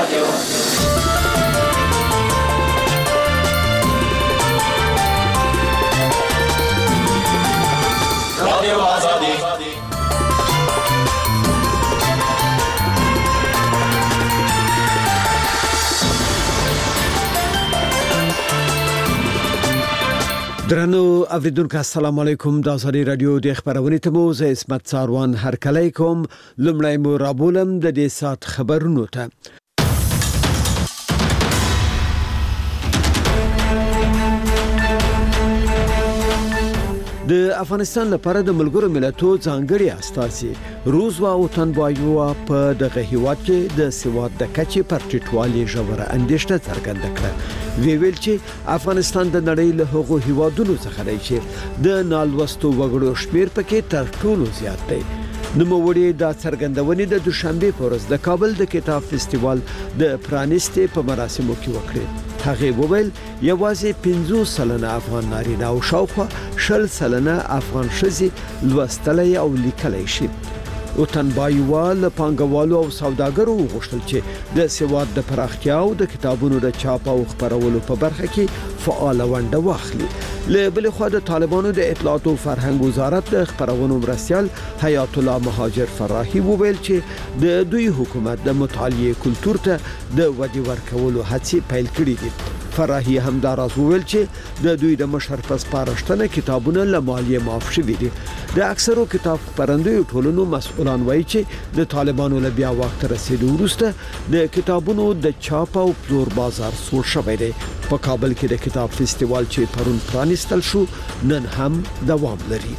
درنو اوریدونکو السلام علیکم د ازادي رادیو د خبرونې ته مو زه اسمت ساروان هرکلی کوم. لمړی مو رابولم د دې سات خبرونو ته. د افغانستان لپاره د ملګرو ملتونو ځانګړي استازي روزوا او تنبایوا په دغه هیواد کې د سواد د کچې پر ټیټوالي ژوره اندېښنه څرګنده کړه. ویل چې افغانستان د نړۍ له هغو هیوادونو څخه دی چې د نالوستو وګړو شمیر پکې تر ټولو زیات دی. نوموړي دا څرګندونې د دوشنبه په ورځ د کابل د کتاب فستیوال د پرانیستې په مراسمو کې وکړې. هغه وویل یوازې 50 سلنه افغان نارینه او شاوخوا 60 سلنه افغان ښځې لوستلی او لیکلی شي. او تنبایوا له پانګوالو او سوداګرو غوښتل چې د سواد د پراختیا او د کتابونو د چاپ او خپرولو په برخه کې فعال ونډه واخلي. له بل خوا د طالبانو د اطلاعات او فرهنګ وزارت د خبرونو مرستیال حیات الله مهاجر فراحي وویل چې د دوی حکومت د مطالعه کلتور ته د ودی ورکولو هڅې پیل کړې دي. فراحي همداراز وویل چې د دوی د مشر په سپارښتنه کتابونه له مالیه معاف شوي دي. د اکثرو کتاب خپرندوی ټولنو مسؤلان وایي چې د طالبانو له بیا وخت رسیدو وروسته د کتابونو د چاپ او پلور بازار سوړ شوی دی. په کابل کې د کتاب فستیوال چې پرون پرانیستل شو نن هم دوام لري.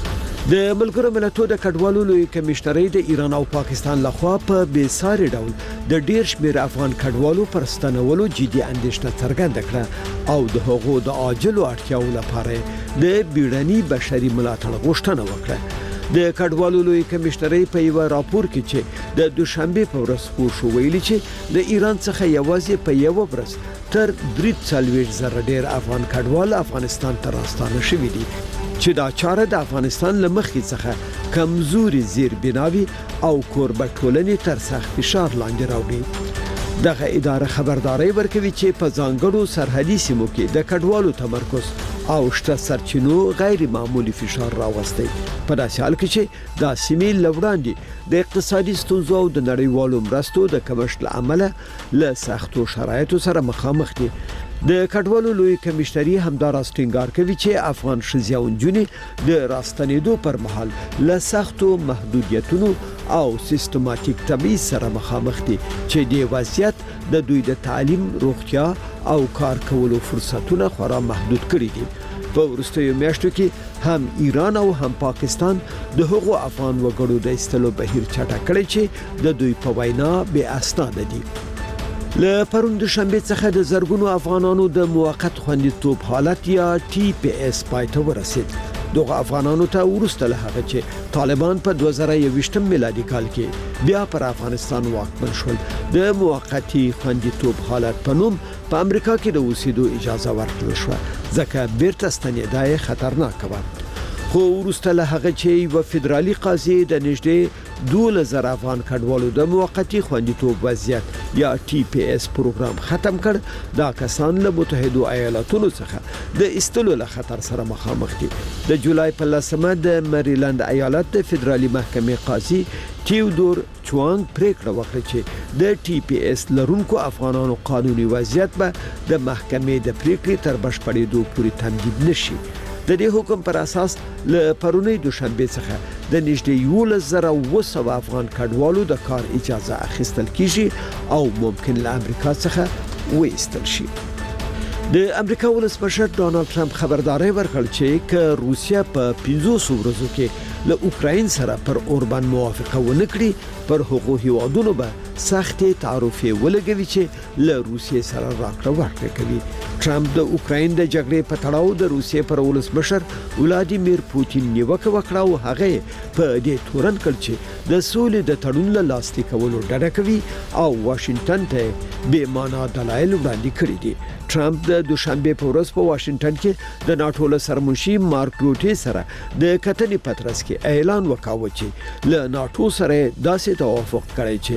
د ملګرو ملتونو د کډوالو لوی کمشنري د ایران او پاکستان لخوا په بیساري ډول د ډیر شمیر افغان کډوالو پر ستنولو جدي اندېښنه څرګنده کړه او د هغو د عاجلو اړتیاو لپاره د بیړني بشري ملاتړ غوښتنه وکړه. د کډوالو لوی کمشنري په یو راپور کې چې د دوشنبه په ورځ خپور شو ویلي چې د ایران څخه یوازې په یو ورځ تر 340,000 ډیر افغان کډوال افغانستان ته راستانه شوي دي چې دا چاره د افغانستان لمخې څخه کمزوري زیر بناوي او کوربه ټولنې تر سخت فشار لاندې راوړي. دغه اداره خبرداري ورکوي چې په ځانګړو سرحدي سیمو کې د کډوالو تمرکز او شته سرچینو غیر معمولی فشار راوستي. په داسې حال کې چې دا سیمې لوړاندې د اقتصادي ستونزو او د نړیوالو مرستو د کمښت له امله له سختو شرایطو سره مخامخ دي. د کډوالو لوی کمشنري همداراز ټینګار کوي چې افغان ښځې او نجونې د راستنېدو پر مهال له سختو محدودیتونو او سیستماتیک تبعیض سره مخامخ دي چې د وضعیت د دوی د تعلیم، روغتیا او کار کولو فرصتونه خورا محدود کړي دي. په وروستیو میاشتو کې هم ایران او هم پاکستان د هغو افغان وګړو د ایستلو بهیر چټک کړی چې د دوی په وینا بې اسناده دي. له پرون د شنبه څخه د زرګونو افغانانو د موقت خوندیتوب حالت یا TPS پای ته ورسید. دغه افغانانو ته ورسته له هغه چې طالبان په 2021 میلادي کال کې بیا پر افغانستان واکمن شول د موقتی خوندیتوب حالت په نوم په امریکا کې د اوسېدو اجازه ورکړل شو ځکه بیرته ستنېدای خطرناک و. خو ورسته له هغه چې یو فدرالي قاضي د نږدې 12,000 افغان کډوالو د موقتی خوندیتوب وضعیت یا TPS پروګرام ختم کړ، دا کسان له متحده ایالاتونو څخه د ایستلو له خطر سره مخامخ دي. د جولای په 10مه د مریلند ایالت د فدرالي محکمې قاضي تیودور چوانګ پریکړه وکړه چې د TPS لرونکو افغانانو قانوني وضعیت به د محکمې د پریکړې تر بشپړېدو پورې تمدید نشي. د دې حکم پر اساس له پرونی دوشنبه څخه د نږدې 11,200 افغان کډوالو د کار اجازه اخیستل کیږي او ممکن له امریکا څخه وایستل شي. د امریکا ولسمشر ډونالد ټرمپ خبرداري ورکړه چې روسیا په 500 ورځو کې له اوکراین سره پر اوربان موافقه ونه کړي پر هغو هیوادونو به سخت تعرفه ولګوي چې له روسیې سره راکړه ورکړه کوي. ټرمپ د اوکراین د جګړې په تړاو د روسیې پر ولسمشر ولادیمیر پوتین نیوکه وکړه او هغه په دې تورن کړ چې د سولې د تړون له لاسلیک کولو ډډه کوي او واشنگټن ته بې معنا دلایل وړاندې کړي دي. ټرمپ د دوشنبه په ورځ په واشنگټن کې د ناتو له سرمنشي مارک روټي سره د کتنې پترس کې اعلان وکاوه چې له ناتو سره داسې توافق کړی چې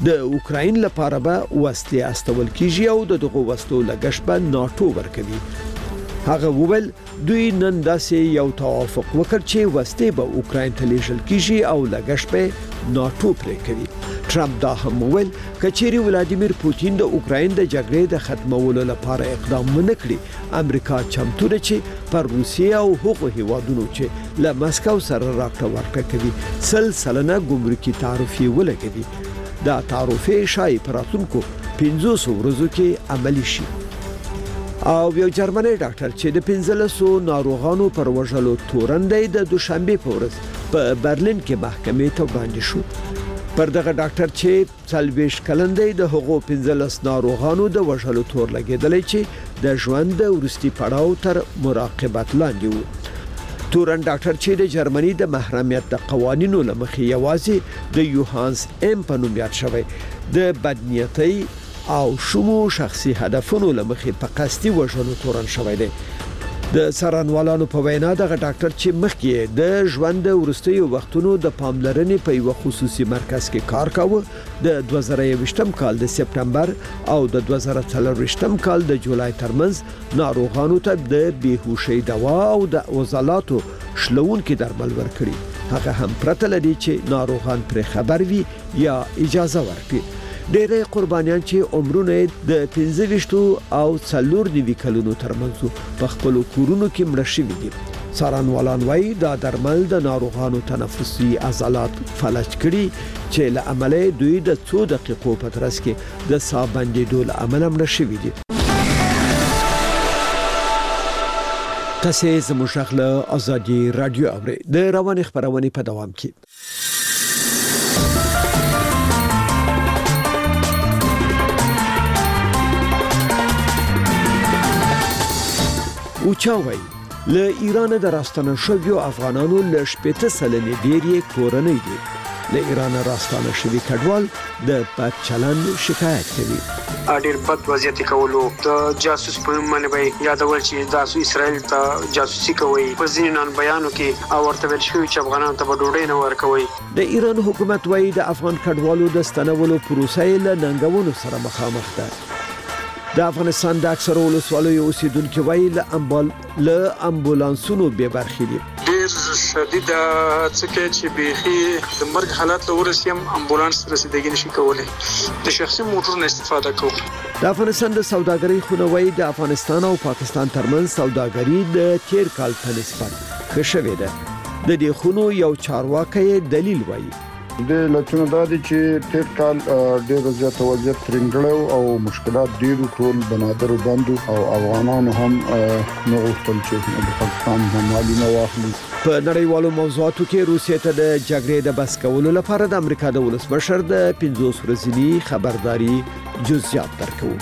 د اوکراین لپاره به وسلې استول کیږي او دغه وسلو لګښت به ناتو ورکوي. هغه وویل دوی نن داسې یو توافق وکړ چې وسلې به اوکراین ته لیږل کیږي او لګښت به ناتو پرې کوي. ټرمپ دا هم وویل کچېری ولادیمیر پوتین د اوکراین د جګړې د ختمولو لپاره اقدام ونه کړي امریکا چمتو ده چې پر روسیه او هغو هیوادونو چې له مسکو سره راکړه ورکړه کوي 100% ګمرکي تعرفې ولګوي. دا تعرفې شای پراتونکو 500 ورځو کې عملی شي. او یو جرمني ډاکټر چې د 1500 ناروغانو پر وژلو تورندې د دوشنبه په ورځ په برلین کې محکمې ته وړاندې شو. پر دغه ډاکټر چې 40 کلندې د هغو 15 ناروغانو د وژلو تور لګیدلې چې د ژوند د ورستي پړاو تر مراقبت لاندې وو. تورن ډاکټر چې د جرمني د محرمیت د قوانینو لمخې یوازې د یوهانس ام په نوم یاد شوی د بدنیتي او شمو شخصي هدفونو لمخې په قصدي وژلو تورن شوی دی. د سرانوالانو په وینا دغه ډاکټر چې مخکې د ژوند ورستیو وختونو د پاملرنې په یو خصوصي مرکز کې کار کاوه د 2021م کال د سپټمبر او د 2024م کال د جولای ترمنځ ناروغانو ته د بیهوشي دوا او د عضلاتو شلونکي درمل ورکړي. هغه هم پرته لري چې ناروغان پر خبر وي یا اجازه ورکړي. ډېرې قربانيان چې عمرونه د 15 او 40 کلونو ترمنځ په خپل کورونو کې مړ شوي دي. څارنوالان وايي دا درمل د ناروغانو تنفسي عضلات فلج کړي چې له عمله دوی د 2 دقیقو په ترڅ کې د ساه بندیدو له امله مړ شوي دي. تاسو زموږ خپل ازادي رادیو اورئ د روان خبرونه په دوام کې. اوچاوي له ایران د راستنه شویو افغانانو له 80 سلنې ډېری کورنۍ دي. له ایران راستنه شوی کډوال د پات چلن شکایت کوي. ډېر بد وضعیت کولو د جاسوس په منبع یادول چې د اسرائیل ته جاسوسي کوي په ځینې بیانو کې او ورته ویل شوی چې افغانان ته ډوډۍ نه ورکوي. د ایران حکومت وايي د افغان کډوالو د ستنولو پروسه له ننګونو سره مخامخ ده. د افغانستان د اکثر ولسوالیو اوسیدونکو وایي له امبولانسونو به برخې دي. ډېر شدید څه چې بيخي د مرګ حالت لورسیم امبولانس رسیدګي نشي کولای د شخصي موټرونو استفاده کوي. د افغانستان د سوداګرۍ خونوي د افغانستان او پاکستان ترمنځ سوداګري د تیر کال په نسبت ښه شوې ده. د دې خونو یو چارواکي دلیل وایي د لټونو د دې چې تیر کال ډېر زیات وضعیت ترنګړو او مشکلات ډېر ټول بنادر بندو او افغانانو هم نو غوښتل چې د پاکستان همالي نه واخلي. په نړیوالو موضوعاتو کې روسیې ته د جګړې د بس کولو لپاره د امریکا د ولسمشر د 50 ورځنی خبرداري جزئیات درکوي.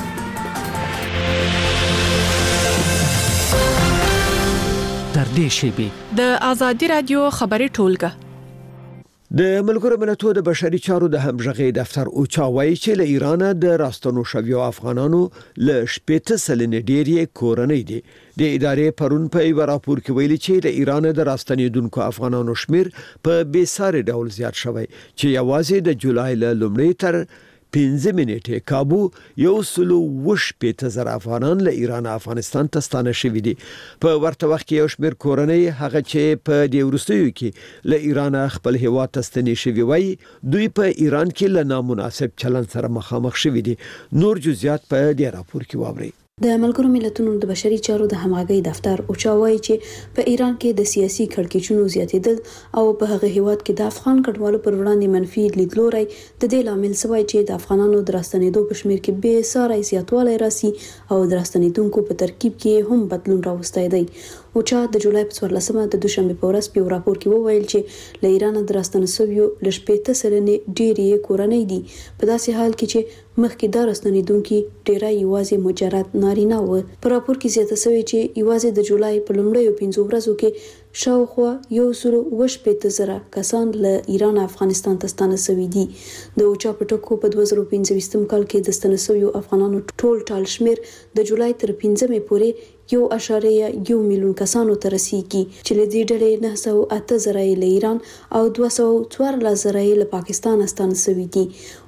تر دې شی د ازادي رادیو خبري ټولګه د ملګرو ملتونو د بشري چارو د همغږي دفتر اوچا وایي چې له ایران د راستنو شویو افغانانو له 80 سلنې ډېری کورنۍ دي. د ادارې پرون په یو راپور کې ویلي چې د ایران د راستنیدونکو افغانانو شمیر په بیساري ډول زیات شوی چې یوازې د جولای له لومړۍ تر 15 منټه کابو یو سلو وش په تزر افغانان له ایران افغانستان ته ستانه شوی دي. په ورته وخت کې یو شمیر کورنۍ هغه چې په دې ورستیو کې له ایران خپل هیواد ته ستنې شوی وای دوی په ایران کې له نامناسب چلن سره مخامخ شوی دي. نور جزئیات په دې راپور کې واورئ. د ملګرو ملتونو د بشري چارو د همغږي دفتر اوچا وایي چې په ایران کې د سیاسي کړکېچونو زیاتېدل او په هغه هیواد کې د افغان کډوالو پر وړاندې منفي لیدلوري د دې لامل شوی چې د افغانانو د راستنېدو په شمیر کې به ساري زیاتوالی راسي او د راستنېدونکو په ترکیب کې هم بدلون راوستي دی. اوچا د جولای په 14مه د دوشنبه په ورځ په راپور کې وویل چې له ایران د راستنې شویو ل 80 سلنې ډېری کورنۍ دي په داسې حال کې چې مخکې د راستنېدونکو ډېری یوازې مجرد نارینه و. په راپور کې زیاته شوی چې یوازې د جولای په لومړیو 15 ورځو کې شاوخوا 1.8 کسان له ایران افغانستان ته ستانه شوي دي. د اوچا په ټکو په 2015 کال کې د ستانه شویو افغانانو ټال شمیر د جولای تر 15مې پورې 1.1 میلیون کسانو ته رسیدي چې له دې ډلې 908 زره له ایران او 214 زره له پاکستان ستانه شوي دي.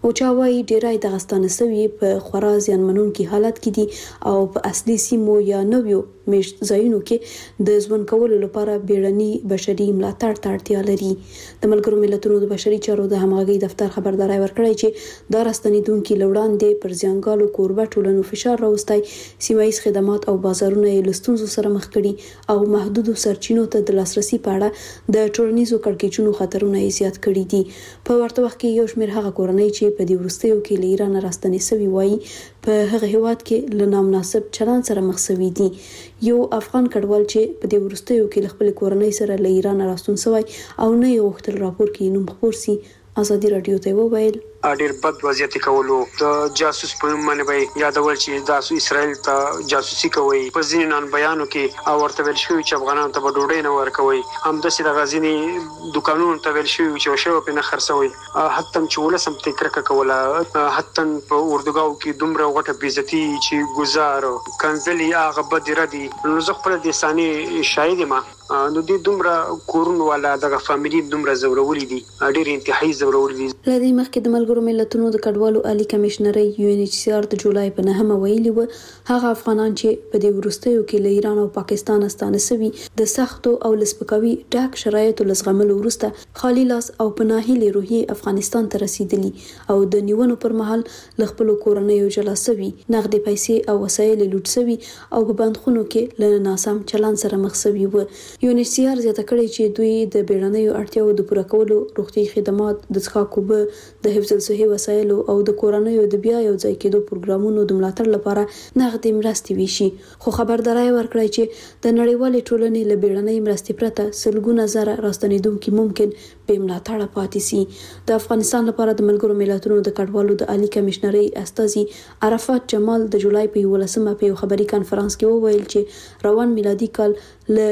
اوچاوي ډیرای د غستانسوي په خورا زیانمنونکي حالت کې دي او په اصلي سیمو یا نویو مشت ځایونو کې د ژوند کولو لپاره بیړني بشري ملاتړ ته اړتیا لري. د ملګرو ملتونو د بشري چارو د همغږي دفتر خبرداري ورکړی چې دا راستنیدونکو لوړاندې پر ځانګالو کوربه ټولنو فشار راوستي، سیمایي خدمات او بازارونه یې لستونزو سره مخ کړي او محدودو سرچینو ته د لاسرسي په اړه د ټولنیزو کړکېچونو خطرونه یې زیات کړي دي. په ورته وخت کې یو شمېر هغه کورنۍ چې په دې وروستیو کې له ایران راستنې سوي وایي په هغه هیواد کې له نامناسب چلند سره مخ شوي دي. یو افغان کډوال چې په دې وروستیو کې له خپل کورنۍ سره له ایران راستون شوی او نه یو وخت راپور کې نوم خبر سي ازادي رادیو ته وویل ډیر بد وضعیت کولو د جاسوس په نوم باندې یادول چې تاسو اسرائیل ته جاسوسي کوي په ځینان بیانو کې او ورته ویل شوی چې افغانانو ته ډوډۍ نه ورکوي، هم د سید غزنی دکانونو ته ویل شوی چې شو په نه خرڅوي، حتی چې ولسم تکرکه کوله، حتی په اردوګاو کې دومره غټه بیزتی چې گزار کنځلي هغه بد ردی نو زه خپل د ثاني شاهد ما نو دې دومره کورن والا دغه فاميلي دومره زورولې دي، ډیر انتهایی زورولې دي. لدې مخکې د ملګرو ملتونو د کډوالو عالی کمشنري UNHCR د جولای په 9 ویلي و هغه افغانان چې په دې وروستیو کې له ایران او پاکستان ستانه سوي د سختو او لسپکوي ډاک شرایطو لزغملو وروسته خالي لاس او پناهي روحي افغانستان ته رسیدلی او د نیونو پر مهال ل خپل کورنۍ جلا سوي، نغدي پیسې او وسایل لوټ سوي او په بندخونو کې له ناسم چلند سره مخ سوي و. UNHCR زیاته کړی چې دوی د بیړنیو اړتیاو د پوره کولو روغتي خدمات، د څښاک اوبه، د حفظ الصحي وسایل او د کورنیو د بیا یو ځای کېدو پروګرامونو د ملاتړ لپاره نغدي مرستې ویشي، خو خبرداري ورکړی چې د نړیوالې ټولنې له بیړنۍ مرستې پرته سلګونه زره راستنیدونکو ممکن به ملاتړ پاتې سي. د افغانستان لپاره د ملګرو ملتونو د کډوالو د عالی کمشنري استاذي عرفات جمال د جولای په 11مه په خبري کانفرنس کې وویل چې روان میلادي کال له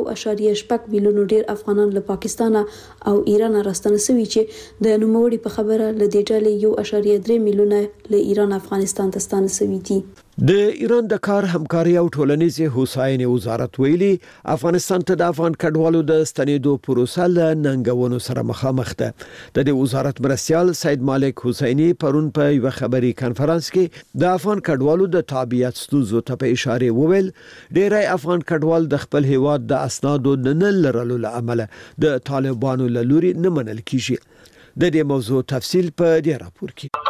1.8 میلیون ډیر افغانان له پاکستان او ایران راستنه سوي چې د نوموړي په خبره له دې ډلې 1.3 میلیون له ایران افغانستان ته ستانه سوي دي. د ایران د کار همکاري او ټولنیزې هوساینې وزارت ویلي افغانستان ته د افغان کډوالو د ستنېدو پروسه له ننګونو سره مخامخ ده. د دې وزارت مرستيال سید مالک حسینی پرون په یو خبري کانفرنس کې د افغان کډوالو د تابعیت ستونزو ته په اشاره وویل ډېری افغان کډوال د خپل هیواد د اسنادو نه لرلو لامل د طالبانو له لوري نه منل کیږي. د دې موضوع تفصیل په دې راپور کې.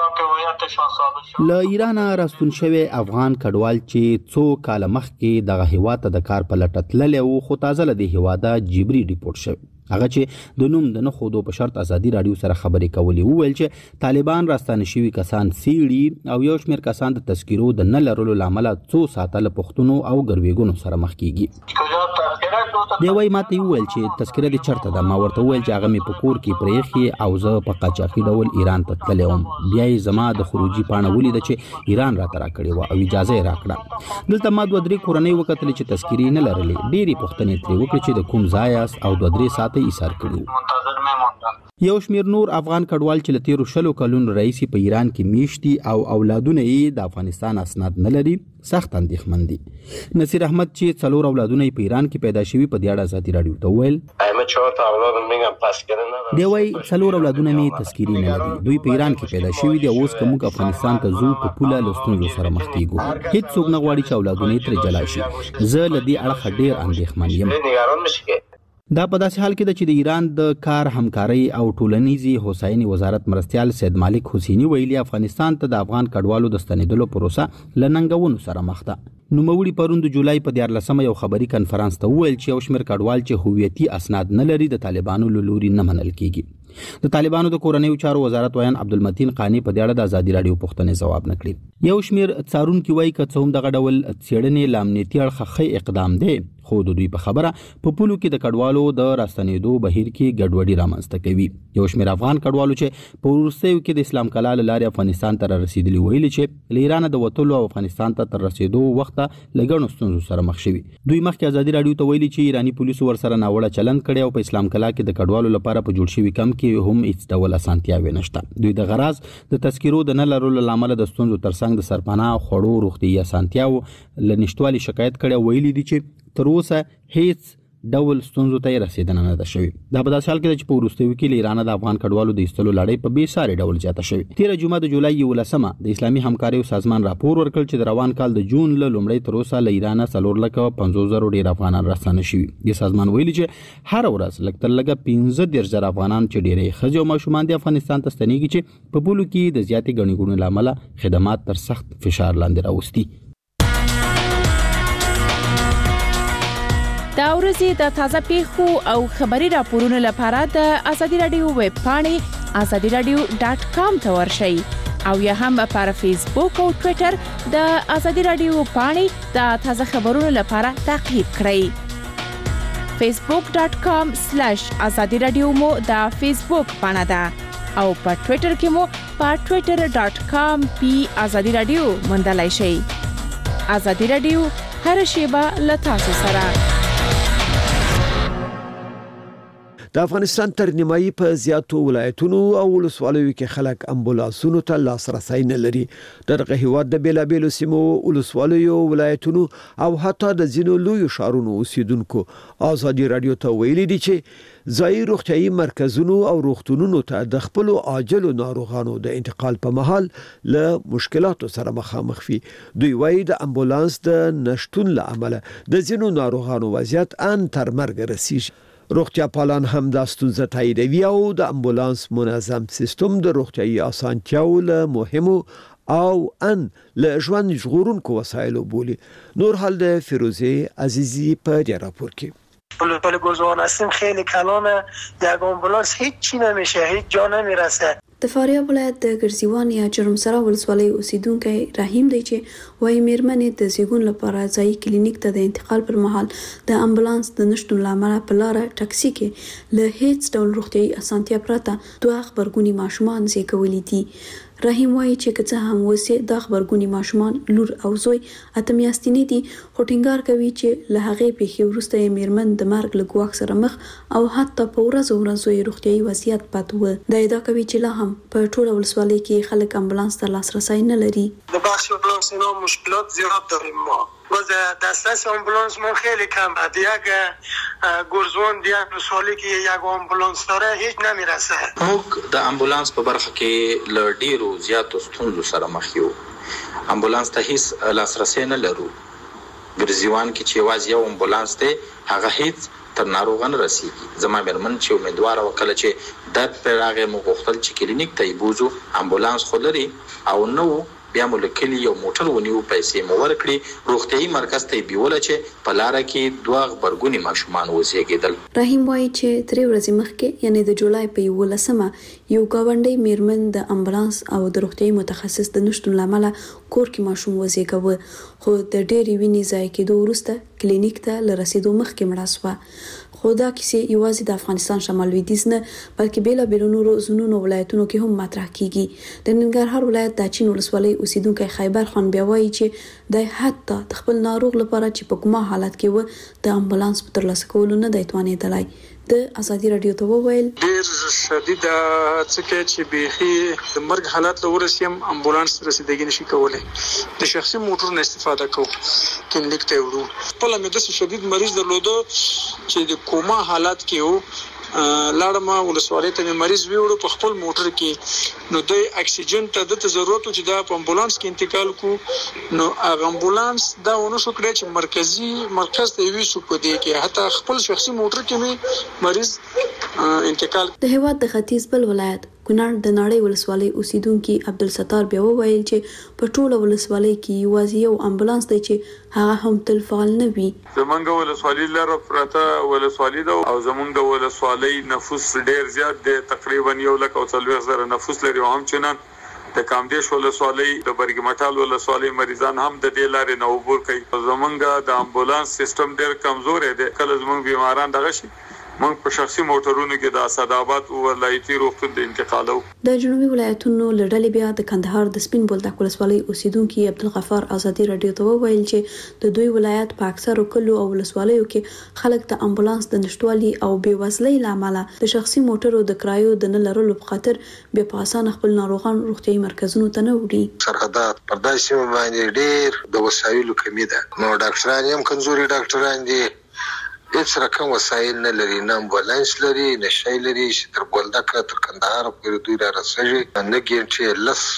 له ایران راستون شوی افغان کډوال چې څو کال مخکې دغه هیواد ته د کار په لټه تللی و خو تازه له دې هیواده جبري ریپورت شوی، هغه چې د نوم د نه خودو په شرط ازادي رادیو سره خبرې کولې وویل چې طالبان راستانه شوي کسان سیړي او یو شمېر کسان د تذکیرو د نه لرلو لامل څو ساعته له پښتنو او ګرویګونو سره مخ کیږي. دی وای ماته ویل چې تذکره دې چرته ده، ما ورته ویل چې هغه مې په کور کې پرېخي او زه په قاچاقي ډول ایران ته تللی وم، بیا یې زما د خروجي پاڼه ولیده چې ایران راته راکړې وه او اجازه یې راکړه. دلته ما 2-3 کورنۍ وکتلې چې تذکرې نه لرلې، ډېرې پوښتنې ترې وکړې چې د کوم ځای یاست او 2-3 ساعته ایثار کړي. یو شمیر نور افغان کډوال چې له تیرو 20 کلونو راهیسې په ایران کې میشتي او اولادونه یې د افغانستان اسناد نه لري سخت اندېښمن دي. نصیر احمد چې 4 اولادونه په ایران کې پیدا شوي په دې اړه ازادي رادیو ته وویل دی وای 4 اولادونه مې تذکیري نه لري، دوی په ایران کې پیدا شوي دي، اوس کوم افغانستان ته زو په پوله لستونزو سره مخ کیږو، هیڅ څوک نه غواړي چې اولادونه یې تر جلا شي. زه له دې اړخه ډیر اندېښمن یم. دا په داسې حال کې ده چې د ایران د کار همکاري او ټولنیزې هوساینې وزارت مرستيال سید مالک حسینی ویلي افغانستان ته د افغان کډوالو د ستنېدلو پروسه له ننګونو سره مخ ده. نوموړي پرون د جولای په 14مه یو خبري کانفرنس ته ویل چې یو شمېر کډوال چې هویتي اسناد نه لري د طالبانو له لوري نه منل کیږي. د طالبانو د کورنیو چارو وزارت ویان عبدالمتین قانی په دې اړه د ازادي رادیو پوښتنې ځواب نه کړی. یو شمېر څارونکي وایي که څه هم دغه ډول څېړنې له امنیتي اړخه ښه اقدام دی، خو د دوی په خبره په پولو کې د کډوالو د راستنېدو بهیر کې ګډوډي رامنځته کوي. یو شمېر افغان کډوالو چې په وروستیو کې د اسلام کلا له لارې افغانستان ته رسیدلي ویلي چې له ایران د وتلو او افغانستان ته تر رسیدو وخته له ګڼو ستونزو سره مخ شوي. دوی مخکې ازادي رادیو ته ویلي چې ایراني پولیسو ورسره ناوړه چلند کړی او په اسلام کلا کې د کډوالو لپاره په جوړ شوي کمپ کې هم هیڅ ډول اسانتیاوې نشته. دوی د غرض د تذکیرو د نه لرلو لامل د ستونزو ترڅنګ د سرپناه خوړو روغتیايي اسانتیاو له نشټوالي شکایت کړی، ویلي دي چې تر اوسه هیڅ ډول ستونزو ته رسیدنه نه ده شوې. دا په داسې حال کې چې په وروستیو کې له ایران د افغان کډوالو د ایستلو لړۍ په بې ساري ډول زیاته شوې. تیر جمعه د جولای 11 د اسلامي همکارۍ سازمان راپور ورکړ چې د روان کال د جون له لومړۍ تر اوسه له ایران 4,50,000 ډیر افغانان راستانه شوي. د سازمان ویلي چې هر ورځ لږ تر لږه 15,000 افغانان چې ډېرې ښځې او ماشومان د افغانستان ته ستنېږي چې په پولو کې د زیاتې ګڼې ګوڼې له امله خدمات تر سخت فشار لاندې راوستي. دا ورځې د تازه پیښو او خبري راپورونو لپاره د ازادي رادیو ویب پاڼې azadiradio.com ته ورشئ او یا هم پر فیسبوک او ټوئیټر د ازادي رادیو پاڼې د تازه خبرونو لپاره تعقیب کړئ. facebook.com/azadiradio مو د فیسبوک پاڼه ده او په ټوئیټر کې مو په twitter.com/azadiradio موندلای شئ. ازادي رادیو هر شیبه له تاسو سره. د افغانستان تر نیمایي په زیاتو ولایتونو او ولسوالیو کې خلک امبولانسونو ته لاسرسي نه لري. دغه هیواد د بیلابیلو سیمو ولسوالیو ولایتونو او حتی د ځینو لویو ښارونو اوسیدونکو ازادي رادیو ته ویلي دي چې ځایي روغتيایي مرکزونو او روغتونونو ته د خپل عاجلو ناروغانو د انتقال په مهال له مشکلاتو سره مخامخ وي. دوی وايي د امبولانس د نشټون لامل د ځینو ناروغانو وضعیت ان تر مرګ رسیږي. روغتیا پالان هم د ستونزه تاییدوي او د امبولانس منظم سیستم د روغتیايي اسانتیاو له مهمو او ان له ژوند ژغورونکو وسایلو بولي. نور حال د فیروزه عزیزی په دې راپور کې. پل گوزوان هستیم خیلی کلانه، یک آمبولانس هیچ چی نمیشه، هیچ جا نمیرسه. د فاریاب ولایت د ګرځیوان یا جرمسرا ولسوالۍ اوسیدونکو رحیم دی چې وايي میرمنې د زیږون لپاره ځایي کلینیک ته د انتقال پر مهال د امبولانس د نشټون لامل په لار ټاکسي کې له هیڅ ډول روغتيایي اسانتیا پرته 2 خبرګونی ماشومان زیږولي دي. رحیم وايي چې که څه هم وسه د خبرګونی ماشومان لور او زوی اته میاشتې دي، خو ټینګار کوي چې له هغه پیښې وروسته یې میرمن د مرګ له ګواښ سره مخ او حتی په ورځو یې روغتيایي وضعیت پاتې و. دا ادعا کوي چې لا هم په ټوله ولسوالۍ کې خلک امبولانس ته لاسرسي نه لري. د بخش امبولانس اینا مشکلات زیاد داریم ما. باز دسترس امبولانس ما خیلی کم هست. یک گرزوان دیگه ولسوالی که یک امبولانس داره هیچ نمیرسه. موږ د امبولانس په برخه کې ل ډیرو زیاتو ستونزو سره مخ یو. امبولانس ته هیڅ لاسرسي نه لرو. ګرځیوان کې چې واځي یو امبولانس ته هغه هیڅ تر ناروغان رسیږي. زما مرمن چې امیدوار وکړه چې د پراغه مغختل چې کلینیک ته یبوزو امبولانس خلري او نو بیا ملکلی یو موټر ونیو پیسې مو ورکړي روغتيایي مرکز ته بیول چې په لار کې 2 خبرګونی ماشومان وزیږیدل. رحیم وايي چې 3 ورځې مخکې یعنی د جولای په 11مه یو گاونډي میرمن د امبولانس او د روغتيایي متخصص د نشټون لامل کور کې ماشوم وزیږاوه، خو د ډېری وینې ضایع کېدو وروسته کلینیک ته لرسیدو مخکې مړه شوه. خو دا کیسې یوازې د افغانستان شمال لویدیځ نه بلکې بیلابیل نورو زونونو ولایتونو کې هم مطرح کیږي. د ننګرهار ولایت د چین ولسوالۍ اوسیدونکو خیبر خان بیا وایي چې د حتی د خپل ناروغ لپاره چې په کومه حالت کې و د امبولانس په ترلاسه کولو نه دی توانېدلی. د ازادي رادیو ته وویل ډیر شدید څه چې بيخي د مرګ حالت لورسیم امبولانس رسیدګي نشي کولای. د شخصي موټر نه استفاده کوو کلینیک ته ورو. په لمه د شدید مریض درلوده چې د کوما حالت کې وو لاړم ولسوالۍ ته مریض ویوړو په خپل موټر کې نو د اکسیجن ته د ضرورت چې د امبولانس کې انتقال کو نو هغه امبولانس دا ونه شو کړی چې مرکز ته وي شو په دې کې حتی خپل شخصي موټر کې می مریض انتقال. د هیواد د ختیځ بل ولایت کونړ د نړۍ ولسوالۍ اوسیدونکو عبدالستار بیا وویل چې په ټوله ولسوالۍ کې یوازې یو امبولانس دی چې هغه هم تل فعال نه وي. زمونږ ولسوالۍ لره پرته ولسوالۍ ده او زمونږ ولسوالۍ نفوس ډیر زیات دی، تقریبا 140,000 نفوس لري. هم چنان د کامدیش ولسوالۍ د برګمټال ولسوالۍ مریضان هم د دې لارې نه عبور کوي. زمونږ د امبولانس سیستم ډیر کمزور دی. کله زمونږ بیماران دغه شي موږ په شخصي موټرونو کې د اسداباد ولایتي روغتون د انتقالو. د جنوبي ولایتونو لړلې بیا د کندهار د سپین بولدک ولسوالۍ اوسیدونکو عبدالغفار ازادي رادیو ته وویل چې د دوی ولایت په اکثرو کلو او ولسوالیو کې خلک د امبولانس د نشټوالي او بیوزلۍ لامل د شخصي موټرو د کرایو د نه لرلو په خاطر بیا په اسانه خپل ناروغان روغتيایي مرکزونو ته نه وړي. سرحدات پرداسي باندې ډیر د وسایلو کمی ده. نو ډاکټران هم کمزوري ډاکټران دي هیڅ رقم وسایل نه لري، نه امبولانس لري، نه شی لري چې تر بولدکه تر کندهار پورې دوی را رسېږي. نه ګنټې 10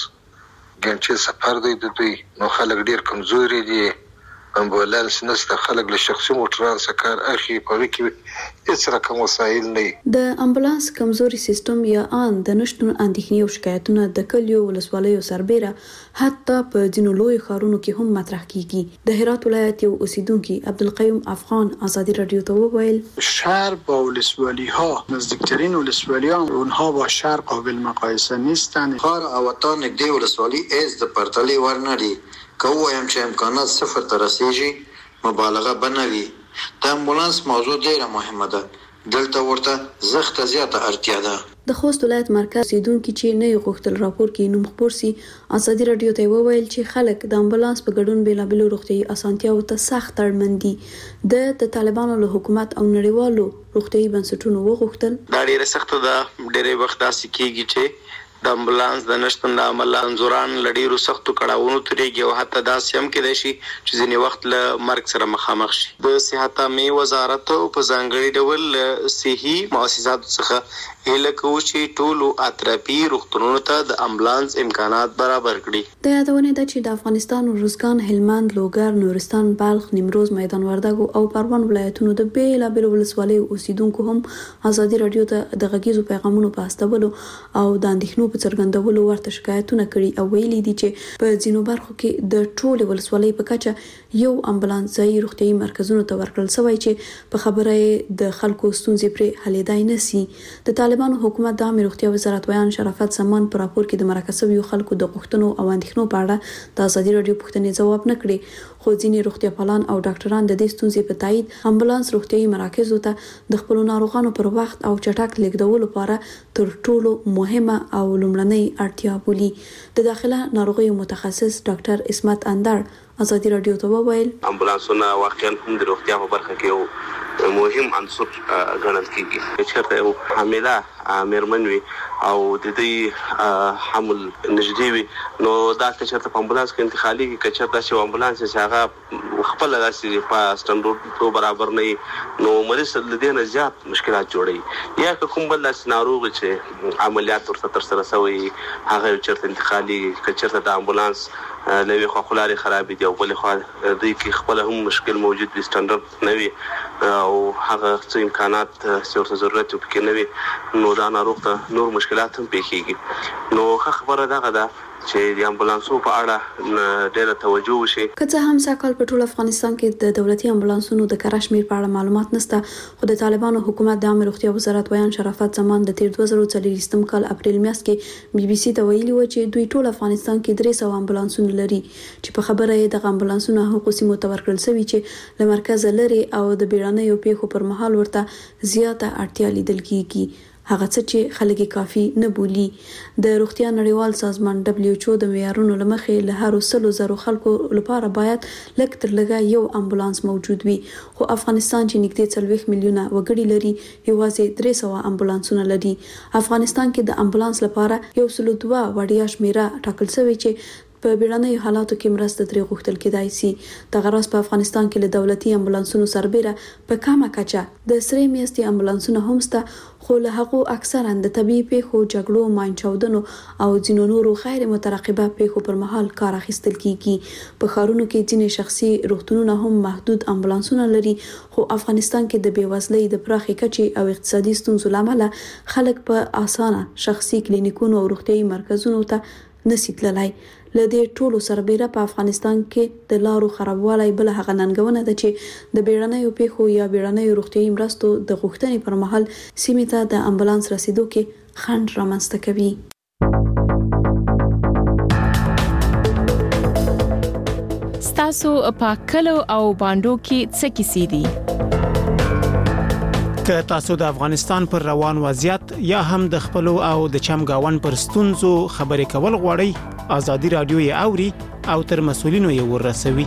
ګنټې سفر دی د دوی. نو خلک ډېر کمزوري دي، امبولانس نشته، خلک له شخصي موټرانو څخه کار اخلي، په هغې کې هیڅ رقم وسایل نه وي. د امبولانس کمزوري سیستم یا ان د نشتون اندېښنې او شکایتونه د کلیو ولسوالیو سربېره حتی په ځینو لویو ښارونو کې هم مطرح کیږي. د هرات ولایت یو اوسیدونکي عبدالقیوم افغان ازادي رادیو ته وویل شهر با ولسوالی‌ها نزدیکترین ولسوالی‌ها اونها با شهر قابل مقایسه نیستند. ښار او وطن نږدې ولسوالي هیڅ د پرتلې وړ نه دي. که ووایم چې امکانات صفر ته رسیږي مبالغه به نه وي. د امبولانس موضوع ډېره مهمه ده. دلته ورته زښته زیاته اړتیا ده. د خوست ولایت مرکز اوسیدونکي چې نه غوښتل راپور کې نوم خپور سي ازادي رادیو ته وویل چې خلک د امبولانس په ګډون بیلابېلو روغتیايي اسانتیاوو ته سخت اړمن دي. د طالبانو له حکومت او نړیوالو روغتیايي بنسټونو وغوښتل دا ډېره سخته ده. ډېری وخت داسې کېږي چې د امبولانس د نشتون له امله انځوران له ډېرو سختو کړاوونو تېرېږي او حتی داسې هم کېدای شي چې ځینې وخت له مرګ سره مخامخ شي. د صحت عامې وزارت په ځانګړي ډول له صحي مؤسساتو څخه هیله کوو چې ټولو اطرافي روغتونونو ته د امبولانس امکانات برابر کړي. د یادونې ده چې د افغانستان روزګان، هلمند، لوګر، نورستان، بلخ، نیمروز، میدان وردګو او پروان ولایتونو د بیلابېلو ولسوالیو اوسیدونکو هم ازادي رادیو ته د غږیزو پیغامونو په استولو او د اندېښنو په څرګندولو ورته شکایتونه کړي او ویلي دي چې په ځینو برخو کې د ټولې ولسوالۍ په کچه یو امبولانس ځایي روغتیايي مرکزونو ته ورکړل شوی چې په خبره د خلکو ستونزې پرې حلېدای نه سي. د طالبانو حکومت د عامه روغتیا وزارت ویان شرافت سمان په راپور کې د مرکه شویو خلکو د غوښتنو او اندېښنو په اړه د ازادي رادیو پوښتنې ځواب نه کړي. خو ځینې روغتیا پالان او ډاکټران د دې ستونزې په تایید امبولانس روغتیايي مراکزو ته د خپلو ناروغانو پر وخت او چټک لیږدولو لپاره تر ټولو مهمه او لومړنۍ اړتیا بولي. د داخله ناروغیو متخصص ډاکټر اسمت اندر ازادي رادیو ته وویل امبولانسونه واقعا هم د روغتیا په برخه کې یو مهم عنصر ګڼل کیږي. چېرته یو حامله مېرمن وي او د دې حمل نږدې وي نو دا که چېرته په امبولانس کې انتقالېږي، که چېرته چې امبولانس چې هغه خپله داسې په سټنډرډو برابر نه وي نو مریض له دې نه زیات مشکلات جوړوي. یا که کوم بل داسې ناروغ چې عملیات ورته ترسره شوی هغه چېرته انتقالېږي، که چېرته د امبولانس له یوې خوا خو لارې خرابې دي او بلې خوا دوی کې خپله هم مشکل موجود وي، سټنډرډ نه وي او هغه څه امکانات چې ورته ضرورت یې پکې نه وي نو دا ناروغ ته نور مشکلات هم پیښیږي. نو ښه خبره دغه ده چې د امبولانسونو په اړه ډېره توجه وشي. که څه هم سږ کال په ټول افغانستان کې د دولتي امبولانسونو د کره شمېر په اړه معلومات نشته، خو د طالبانو حکومت د عامه روغتیا وزارت ویان شرافت زمان د تیر 2024 کال اپریل میاشت کې بي بي سي ته ویلي و چې دوی ټول افغانستان کې 300 امبولانسونه لري چې په خبره یې د امبولانسونو هغو سیمو ته ورکړل شوي چې له مرکز لري او د بیړنیو پیښو پر مهال ورته زیاته اړتیا لیدل کیږي. هغه څه چې خلک کافي نه بولي. د روغتیا نړیوال سازمان WHO د معیارونو لمخې له هر 100,000 خلکو لپاره باید لږ تر لږه یو امبولانس موجود وي، خو افغانستان چې نږدې 40 میلیونه وګړي لري یوازې 300 امبولانسونه لري. افغانستان کې د امبولانس لپاره 102 وړیا شمیره ټاکل شوی چې په بیړنیو حالاتو کې مرسته ترې غوښتل کېدای سي. دغه راز په افغانستان کې له دولتي امبولانسونو سربېره په کمه کچه د سرې میاشتې امبولانسونه هم شته، خو له هغو اکثرا د طبیعي پیښو، جګړو، ماین چاودنو او ځینو نورو غیر مترقبه پیښو پر مهال کار اخیستل کیږي. په ښارونو کې ځینې شخصي روغتونونه هم محدود امبولانسونه لري، خو افغانستان کې د بېوزلۍ د پراخې کچې او اقتصادي ستونزو له امله خلک په اسانه شخصي کلینیکونو او روغتیايي مرکزونو ته نشي تللی. له دې ټولو سربېره په افغانستان کې د لارو خرابوالی بل هغه ننګونه ده چې د بیړنیو پیښو یا بیړنیو روغتیايي مرستو د غوښتنې پر مهال سیمې ته د امبولانس رسیدو کې خنډ رامنځته کوي. ستاسو په کلو او باندو کې څه کیسې دي؟ که تاسو د افغانستان پر روان وضعیت یا هم د خپلو او د چمګاون پر ستونزو خبرې کول غواړئ، ازادي رادیو یې اوري او تر مسؤلینو یې ورسوي.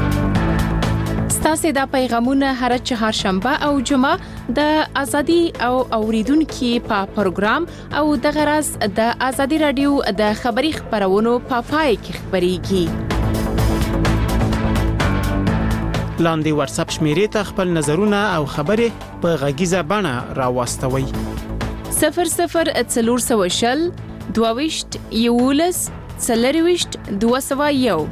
ستاسو د پیغامونه هر چهارشنبه او جمعه د ازادي او اوریدونکو په پروګرام او د غرض د ازادي رادیو د خبري خبرونو په پای کې خبريږي. لاندې واتس اپ شمیرې ته خپل نظرونه او خبرې په غږیزه بڼه راوستوي. 0040 22 11 40 201.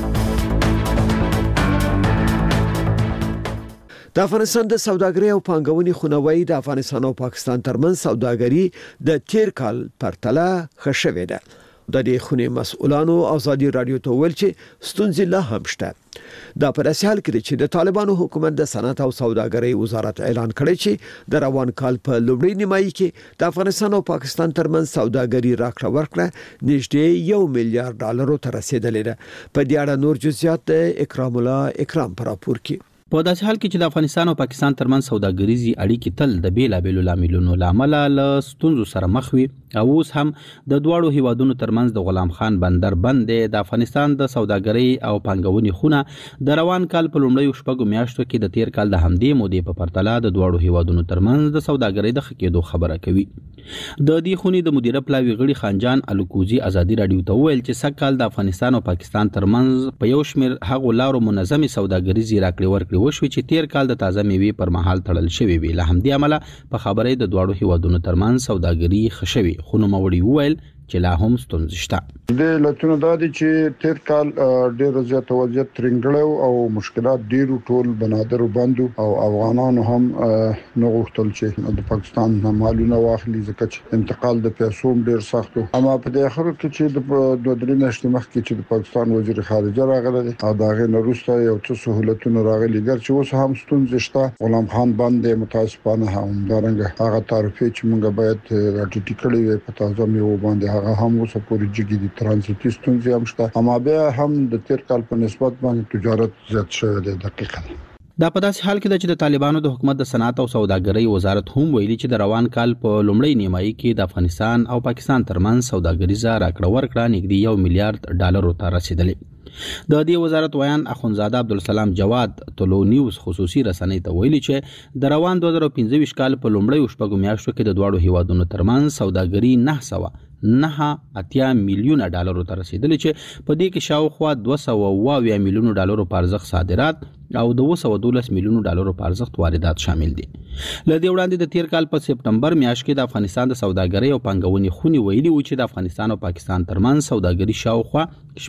د افغانستان د سوداګرۍ او پانګونې خونوي د افغانستان او پاکستان ترمنځ سوداګري د تیر کال پرتله ښه شوې ده. د دې خونې مسؤلانو ازادي رادیو ته ویل چې ستونزې لا هم شته. دا په داسې حال کې چې د طالبانو حکومت د صنعت او سوداګرۍ وزارت اعلان کړی چې د روان کال په لومړۍ نیمایي کې د افغانستان او پاکستان ترمنځ سوداګري راکړه ورکړه نږدې $1 میلیارډ ته رسیدلې ده. په دې اړه نور جزئیات د اکرام الله اکرام پر راپور کې. په داسې حال کې چې د افغانستان او پاکستان ترمنځ سوداګریزي اړیکې تل د بیلابېلو لاملونو لامل له ستونزو سره مخ وي او اوس هم د دواړو هیوادونو ترمنځ د غلام خان بندر بند د افغانستان د سوداګرۍ او پانګونې خونه د روان کال په لومړیو شپږو میاشتو کې د تیر کال د همدې مودې په پرتله د دواړو هیوادونو ترمنځ د سوداګرۍ د ښه کېدو خبره کوي. د دې خونې د مدیره پلاوي غړي خانجان الکوزي ازادي رادیو ته ویل چې سږ کال د افغانستان او پاکستان ترمنځ په یو شمېر هغو لارو منظمې سوداګریزي راکړې ورکړې وشوي چې تیر کال د تازه میوې پر مهال تړل شوی وي. له همدې امله په خبرې د دواړو هیوادونو ترمنځ سوداګري ښه شوې خو نوموړي وویل چې لا هم ستونزې شته. د لټونو د دې چې تیر کال ډېر زیات وضعیت ترنګړو او مشکلات ډېر ټول بنادر وبندو او افغانانو هم نو غوښتل چې د پاکستان مالونه واخلي ځکه چې انتقال د پیسو ډېر سخت و. اما په دې اخر کې چې د درې میاشتې مخکې چې د پاکستان وزیر خارجه راغله او داغه نورسته یو څه سہولتونه راغلي ګر چې اوس هم ستونزې شته. غلام خان باندې متاسفانه هم دارنګ هغه تعرفې چې موږ باید راټیټ کړی وي په تازه میوه باندې هغه هم اوس پورې جګی دي. ترانزیتي ستونزې هم شته اما بیا هم د تیر کال په نسبت باندې تجارت زیات شوی دی. دقیقاً دا په داسې حال کې چې د طالبانو د حکومت د صنعت او سوداګرۍ وزارت هم ویلي چې د روان کال په لومړۍ نیمایي کې د افغانستان او پاکستان ترمنځ سوداګریزه راکړه ورکړه نږدې $1 میلیارډ ته رسیدلې. د دې وزارت ویان اخونزاده عبدالسلام جواد طلوع نیوز خصوصي رسنۍ ته ویلي چې د روان 2015 کال په لومړیو شپږو میاشتو کې د دواړو هیوادونو ترمنځ سوداګري $980 میلیونه ته رسیدلې چې په دې کې شاوخوا $270 میلیونه په ارزښت صادرات او د $212 میلیونه په ارزښت واردات شامل دي. لدې وړاندې د تیر کال په سپټمبر میاشت کې د افغانستان د سوداګرۍ او پانګونې خونې ویلي و چې د افغانستان او پاکستان ترمنځ سوداګري شاوخوا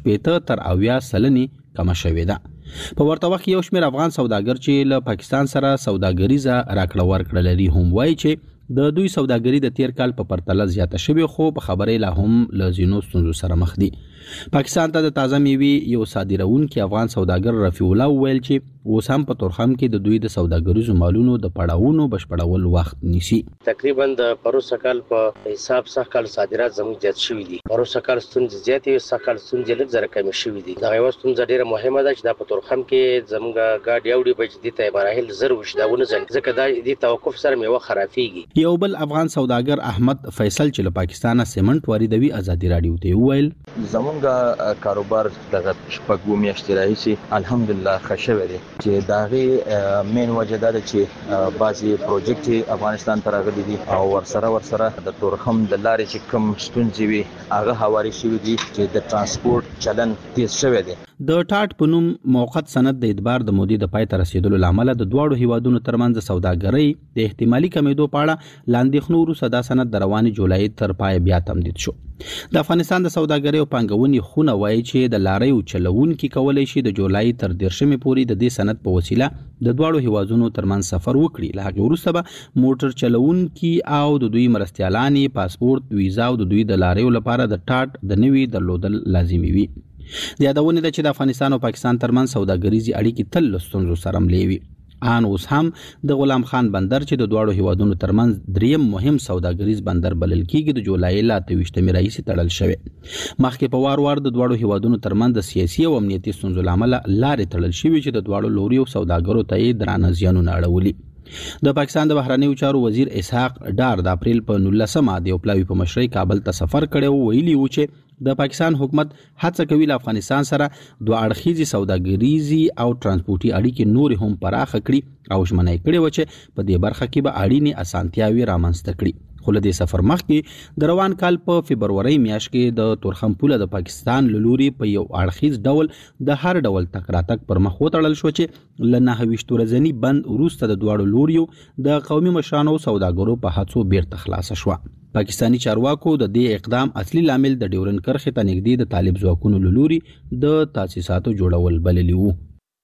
80% کم شوې ده. په ورته وخت یو شمېر افغان سوداګر چې له پاکستان سره سوداګریزه راکړه ورکړه لري هم وایي چې د دوی سوداګري د تیر کال په پرتله زیاته شوې خو په خبرې لا هم له ځینو ستونزو سره مخ دي. پاکستان ته د تازه میوې یو صادروونکی افغان سوداګر رفیع الله ویل چې اوس هم په تورخم کې د دوی د سوداګریزو مالونو د پړاوونو بشپړول وخت نیسي. تقریبا د پروسه کال په حساب سږ کال صادرات زموږ زیات شوي دي. پروسه کال ستونزې زیاتې سږ کال ستونزې لږ زره کمې شوي دي. دا یو ستونزه ډیره مهمه ده چې دا په تورخم کې زموږ ګاډي اوړي به چې د ته مراحل زر وشي دا ونه ځکه دا د توقف سره میوه خرابېږي. یو بل افغان سوداګر احمد فیصل چې له پاکستانه سیمنټ واردوي ازادي رادیو ته ویل زمونږ کاروبار دغه شپږو میاشتې راهیسې الحمدلله ښه شوی دی چې داغه مین وجه دا ده چې بعضي پروژیکټ افغانستان ته راغلي دي او ورسره د تورخم د لارې چې کوم ستونزې وي هغه هواري شوی دي چې د ترانسپورت چلن تیز شوی دی. د ټاټ په نوم موقت سند د اعتبار د مودې د پای ته رسیدلو لامل د دواړو هیوادونو ترمنځ سوداګرۍ د احتمالي کمیدو په اړه لاندېښنو وروسته دا سند د روانې جولای تر پای بیا تمدید شو. د افغانستان د سوداګرۍ او پانګونې خونه وایي چې د لاریو چلوونکي کولای شي د جولای تر 13 پورې د دې سند په وسیله د دواړو هیوادونو ترمنځ سفر وکړي. له هغه وروسته به موټر چلوونکي او د دوی مرستیالان پاسپورت ویزا او د دوی د لاریو لپاره د ټاټ د نوي درلودل لازمي وي. د یادونه ده چې د افغانستان او پاکستان ترمنځ سوداګریزي اړیکې تل له ستونزو سره ملې وي. ان اوس هم د غلام خان بندر چې د دواړو هیوادونو ترمنځ دریم مهم سوداګریز بندر بلل کیږي د جولای لا 23 راهیسې تړل شوی. مخکې په وار د دواړو هیوادونو ترمنځ د سیاسي او امنیتي ستونزو لامل لارې تړل شوی چې د دواړو لوري سوداګرو ته یې درانه زیانونه اړولي. د پاکستان د بهرنیو چارو وزیر اسحاق ډار د اپریل په 19 د پلاوی په مشرۍ کابل ته سفر کړی ویلي و چې د پاکستان حکومت هڅه کوي له افغانستان سره دوه اړخیزي سوداګریزي او ترانسپورتي اړیکې نور هم پراخ کړي او ژمنه کړې و چې په دې برخه کې به اړینې اسانتیاوي رامنځته کړي. خو له دې سفر مخکې د روان کال په فبروري میاشت کې د تورخم پوله د پاکستان له لوري په یو اړخیز ډول د هر ډول تګ راتګ پر مخ وتړل شو چې له 29 ورځني بند وروسته د دواړو لوریو د قومي مشرانو سوداګرو په هڅو بیرته خلاص شو. پاکستانی چارواکو د دې اقدام اصلي لامل د ډیورن کرښې ته نږدې د طالب ځواکونو له لوري د تاسیساتو جوړول بللی وو.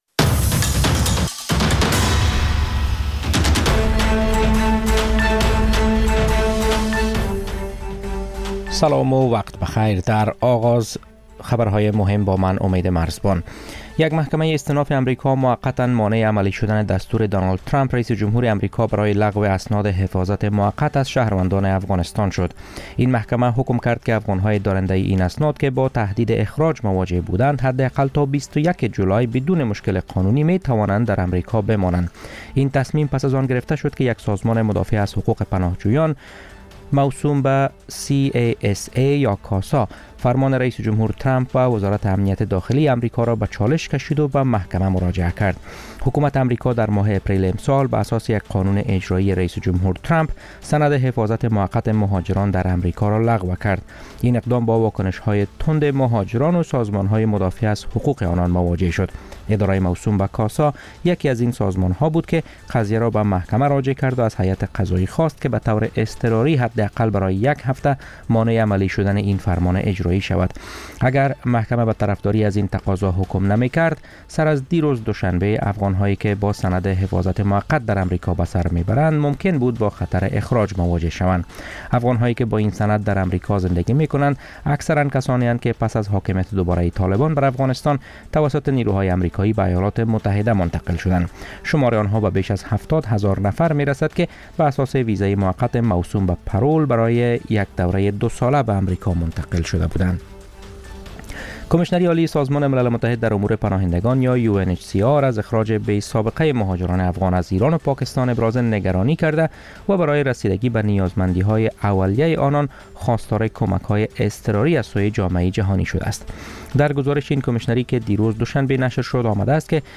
سلام و وقت بخیر. در آغاز خبرهای مهم با من امید مرزبان. یک محکمه استئناف امریکا موقتا مانع عملی شدن دستور دونالد ترامپ رئیس جمهور امریکا برای لغو اسناد حفاظت موقت از شهروندان افغانستان شد. این محکمه حکم کرد که افغان‌های دارنده این اسناد که با تهدید اخراج مواجه بودند حداقل تا 21 جولای بدون مشکل قانونی می توانند در امریکا بمانند. این تصمیم پس از آن گرفته شد که یک سازمان مدافع از حقوق پناهجویان موسوم به CASA یا کاسا فرمان رئیس جمهور ترامپ و وزارت امنیت داخلی امریکا را به چالش کشید و به محکمه مراجعه کرد. حکومت امریکا در ماه اپریل امسال بر اساس یک قانون اجرایی رئیس جمهور ترامپ سند حفاظت موقت مهاجران در امریکا را لغو کرد. این اقدام با واکنش‌های تند مهاجران و سازمان‌های مدافع از حقوق آنان مواجه شد. اداره موسوم به کاسا یکی از این سازمان‌ها بود که قضیه را به محکمه راجع کرد و از هیئت قضایی خواست که به طور اضطراری حداقل برای یک هفته مانع عملی شدن این فرمان اجرایی شود. اگر محکمه به طرفداری از این تقاضا حکم نمی‌کرد، سر از دیروز دوشنبه افغان‌هایی که با سند حفاظت موقت در امریکا به سر می‌برند ممکن بود با خطر اخراج مواجه شوند. افغان‌هایی که با این سند در امریکا زندگی می‌کنند اکثراً کسانی هستند که پس از حاکمیت دوباره طالبان بر افغانستان توسط نیروهای آمریکایی به ایالات متحده منتقل شدند. شمار آنها به بیش از 70,000 نفر می‌رسد که بر اساس ویزای موقت موسوم به پرول برای یک دوره 2 ساله به آمریکا منتقل شده بودند. کمیشنری عالی سازمان ملل متحد در امور پناهندگان یا UNHCR از اخراج بی سابقه مهاجران افغان از ایران و پاکستان ابراز نگرانی کرده و برای رسیدگی به نیازمندی‌های اولیه آنان خواستار کمک‌های اضطراری از سوی جامعه جهانی شده است. در گزارش این کمیشنری که دیروز دوشنبه نشر شد آمده است که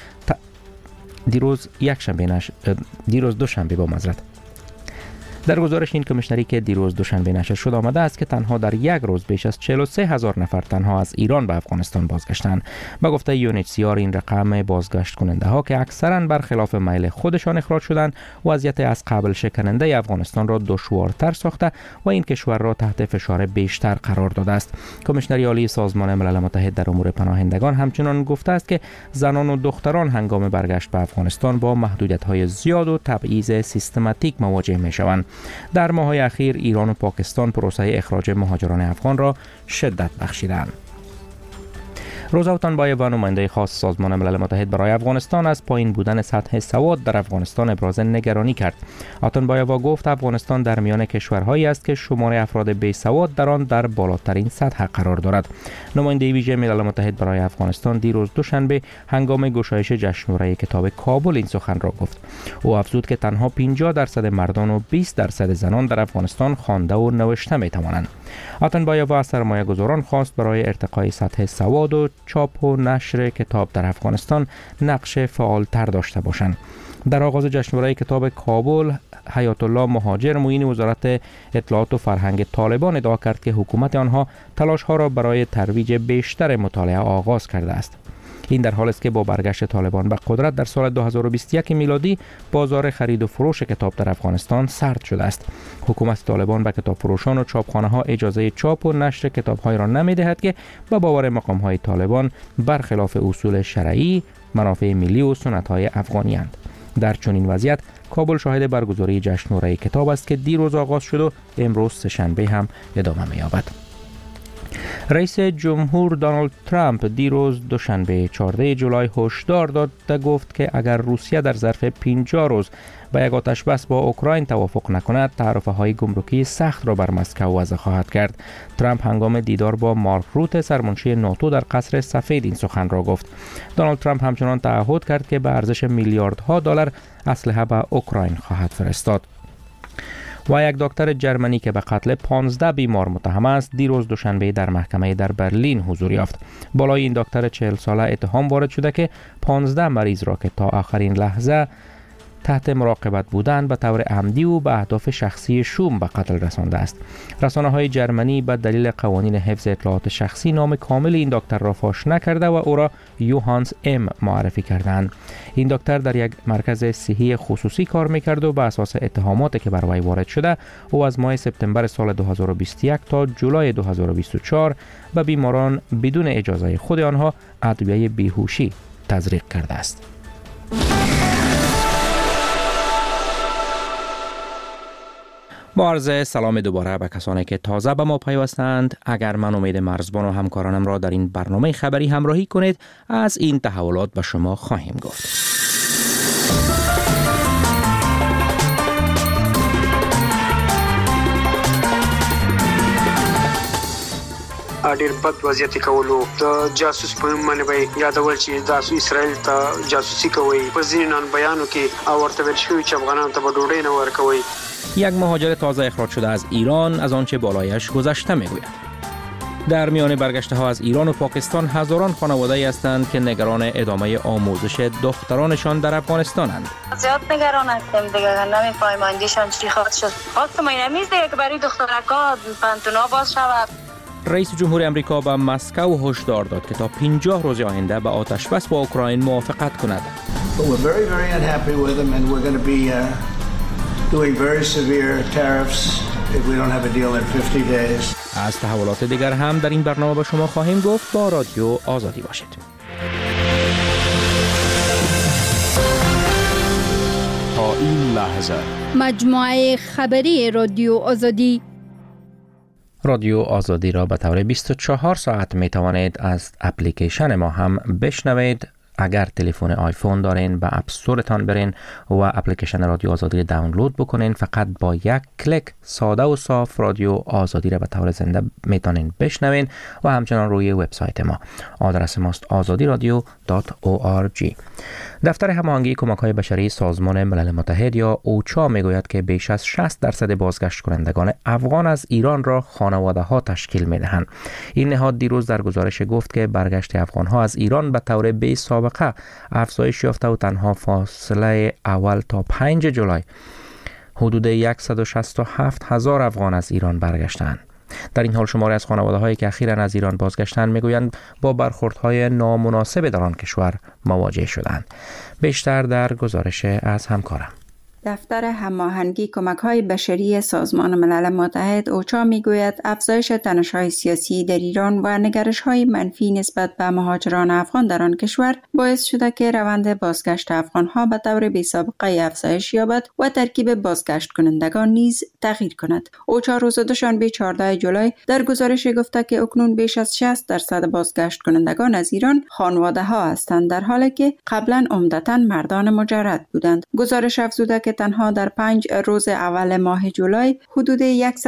در گزارش این کمیشنری که دیروز دوشنبه نشر شد آمده است که تنها در یک روز بیش از 43,000 نفر تنها از ایران به افغانستان بازگشتند. به گفته UNHCR این رقم بازگشت کننده ها که اکثرا برخلاف میل خودشان اخراج شدند وضعیت از قبل شکننده افغانستان را دشوارتر ساخته و این کشور را تحت فشار بیشتر قرار داده است. کمیشنری عالی سازمان ملل متحد در امور پناهندگان همچنان گفته است که زنان و دختران هنگام برگشت به افغانستان با محدودیت‌های زیاد و تبعیض سیستماتیک مواجه می‌شوند. در ماه‌های اخیر ایران و پاکستان پروسه اخراج مهاجران افغان را شدت بخشیدند. روزا اوتانبایووا و نماینده خاص سازمان ملل متحد برای افغانستان از پایین بودن سطح سواد در افغانستان ابراز نگرانی کرد. اوتانبایووا گفت افغانستان در میان کشورهایی است که شمار افراد بی سواد در آن در بالاترین سطح قرار دارد. نماینده ویژه ملل متحد برای افغانستان دیروز دوشنبه هنگام گشایش جشنواره کتاب کابل این سخن را گفت. او افزود که تنها 50% مردان و 20% زنان در افغانستان خوانده و نوشته می‌توانند. اوتانبایووا از سرمایه‌گذاران خواست برای ارتقای سطح سواد و چاپ و نشر کتاب در افغانستان نقش فعالتر داشته باشند. در آغاز جشنواره کتاب کابل حیات الله مهاجر معین وزارت اطلاعات و فرهنگ طالبان ادعا کرد که حکومت آنها تلاش‌ها را برای ترویج بیشتر مطالعه آغاز کرده است. این در حالی است که با برگشت طالبان به قدرت در سال 2021 میلادی بازار خرید و فروش کتاب در افغانستان سرد شده است. حکومت طالبان به کتاب فروشان و چاپخانه‌ها اجازه چاپ و نشر کتاب‌های را نمی‌دهد که به باور مقام‌های طالبان برخلاف اصول شرعی، منافع ملی و سنت‌های افغانی‌اند. در چنین وضعیت کابل شاهد برگزاری جشنواره کتاب است که دیروز آغاز شد و امروز سه‌شنبه هم ادامه می‌یابد. رئیس جمهور دونالد ترامپ دیروز دوشنبه 14 جولای هشدار داد و گفت که اگر روسیه در ظرف 50 روز به یک آتش‌بس با اوکراین توافق نکند تعرفه‌های گمرکی سخت را بر مسکو وضع خواهد کرد. ترامپ هنگام دیدار با مارک روت سرمنشی ناتو در قصر سفید این سخن را گفت. دونالد ترامپ همچنان تعهد کرد که به ارزش میلیاردها دلار اسلحه به اوکراین خواهد فرستاد. و یک دکتر جرمنی که به قتل 15 بیمار متهم است دیروز دوشنبه در محکمه در برلین حضور یافت. بالای این دکتر 40 ساله اتهام وارد شده که 15 مریض را که تا آخرین لحظه تحت مراقبت بودن به طور عمدی و به اهداف شخصی شوم به قتل رسانده است. رسانه‌های جرمنی به دلیل قوانین حفظ اطلاعات شخصی نام کامل این دکتر را فاش نکرده و او را یوهانس ام معرفی کردند. این دکتر در یک مرکز صحی خصوصی کار می‌کرد و بر اساس اتهاماتی که بر وی وارد شده او از ماه سپتامبر سال 2021 تا جولای 2024 به بیماران بدون اجازه خود آنها ادویه بیهوشی تزریق کرده است. با عرض سلام دوباره به کسانی که تازه به ما پیوستند. اگر من امید مرزبان و همکارانم را در این برنامه خبری همراهی کنید، از این تحولات به شما خواهیم گفت. ډیر بد وضعیت کولو د جاسوس په معنی به یادول چې د اسرائیل ته جاسوسي کوي په ځینان بیانو کې او ورته ویل شوی چې افغانان ته ډوډۍ نه ورکوي. یک مهاجر تازه اخراج شده از ایران از آنچه بالایش گذشته میگوید. در میان برگشته ها از ایران و پاکستان هزاران خانواده‌ای هستند که نگران ادامه آموزش دخترانشان در افغانستانند. زیاد نگران هستم دیگه، نمی‌فهمم اندیشان چی خواهد شد. خواستم این میز دیگه که برای دخترکا پانتونا باز شود. رئیس جمهور امریکا به مسکو هشدار داد که تا 50 روز آینده به آتش بس با اوکراین موافقت کند. از تحولات دیگر هم در این برنامه به شما خواهیم گفت. با رادیو آزادی باشید. تا این لحظه مجموعه خبری رادیو آزادی. رادیو آزادی را به طور 24 ساعت می توانید از اپلیکیشن ما هم بشنوید. اگر تلفن آیفون دارین به اپ استورتان برین و اپلیکیشن رادیو آزادی دانلود بکنین. فقط با یک کلیک ساده و صاف رادیو آزادی را به طور زنده میتونین بشنوین و همچنان روی وبسایت ما. آدرس ماست azadiradyo.org. دفتر هماهنگی کمک‌های بشری سازمان ملل متحد یا اوچا میگوید که بیش از 60% بازگشت کنندگان افغان از ایران را خانواده‌ها تشکیل میدهند. این نهاد دیروز در گزارش گفت که برگشت افغان‌ها از ایران به طور بی سابقه افزایش یافته و تنها فاصله اول تا 5 جولای حدود 167,000 افغان از ایران برگشتند. در این حال شماری از خانواده‌هایی که اخیراً از ایران بازگشتند میگویند با برخوردهای نامناسب در آن کشور مواجه شدند. بیشتر در گزارش از همکارم. دفتر هماهنگی کمک‌های بشری سازمان ملل متحد اوچا میگوید افزایش تنش‌های سیاسی در ایران و نگرش‌های منفی نسبت به مهاجران افغان در آن کشور باعث شده که روند بازگشت افغان‌ها به طور بی‌سابقه افزایش یابد و ترکیب بازگشت کنندگان نیز تغییر کند. اوچا روز دوشنبه 14 جولای در گزارش گفته که اکنون بیش از 60% بازگشت کنندگان از ایران خانواده‌ها هستند، در حالی که قبلا عمدتاً مردان مجرد بودند. گزارش افزوده که تنها در 5 روز اول ماه جولای حدود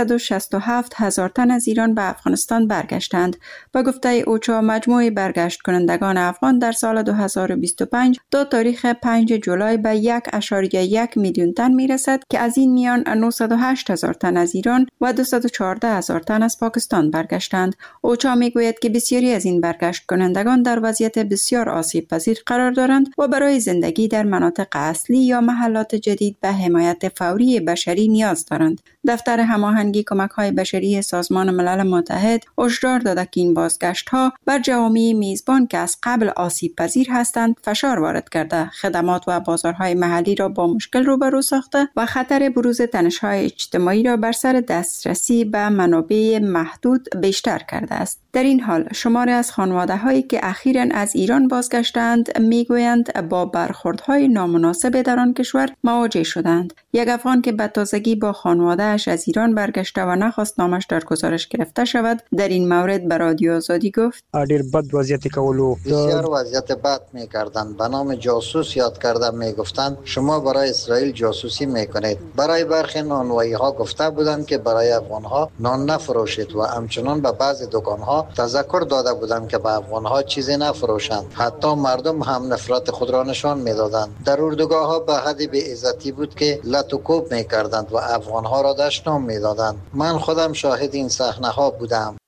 167,000 تن از ایران به افغانستان برگشتند. با گفته اوچا مجموع برگشت کنندگان افغان در سال 2025 تا تاریخ 5 جولای به 1.1 میلیون تن میرسد که از این میان 908,000 تن از ایران و 214,000 تن از پاکستان برگشتند. اوچا میگوید که بسیاری از این برگشت کنندگان در وضعیت بسیار آسیب پذیر قرار دارند و برای زندگی در مناطق اصلی یا محلات جدید به حمایت فوری بشری نیاز دارند. دفتر هماهنگی کمک‌های بشری سازمان ملل متحد هشدار داده که این بازگشت‌ها بر جوامع میزبان که از قبل آسیب پذیر هستند فشار وارد کرده، خدمات و بازارهای محلی را با مشکل روبرو ساخته و خطر بروز تنش‌های اجتماعی را بر سر دسترسی به منابع محدود بیشتر کرده است. در این حال شماری از خانواده‌هایی که اخیراً از ایران بازگشتند میگویند با برخوردهای نامناسب در آن کشور مواجه شدند. یک افغان که به تازگی با خانواده‌اش از ایران برگشته و نخواست نامش در گزارش گرفته شود در این مورد به رادیو آزادی گفت ډیر بد وضعیت کولو بسیار وضعیت بد می‌کردند. به نام جاسوس یاد کرده میگفتند شما برای اسرائیل جاسوسی میکنید. برای برخی نانوایی‌ها گفته بودند که برای افغان‌ها نان نفروشید و همچنان به بعضی دکان‌ها تذکر داده بودند که به افغان‌ها چیزی نفروشند. حتی مردم هم نفرت خود را نشان میدادند. در اردوگاه‌ها به حد بی‌عزتی بود که لط و کوب می‌کردند و افغان‌ها را دشنام می‌دادند. من خودم شاهد این صحنه‌ها بودم.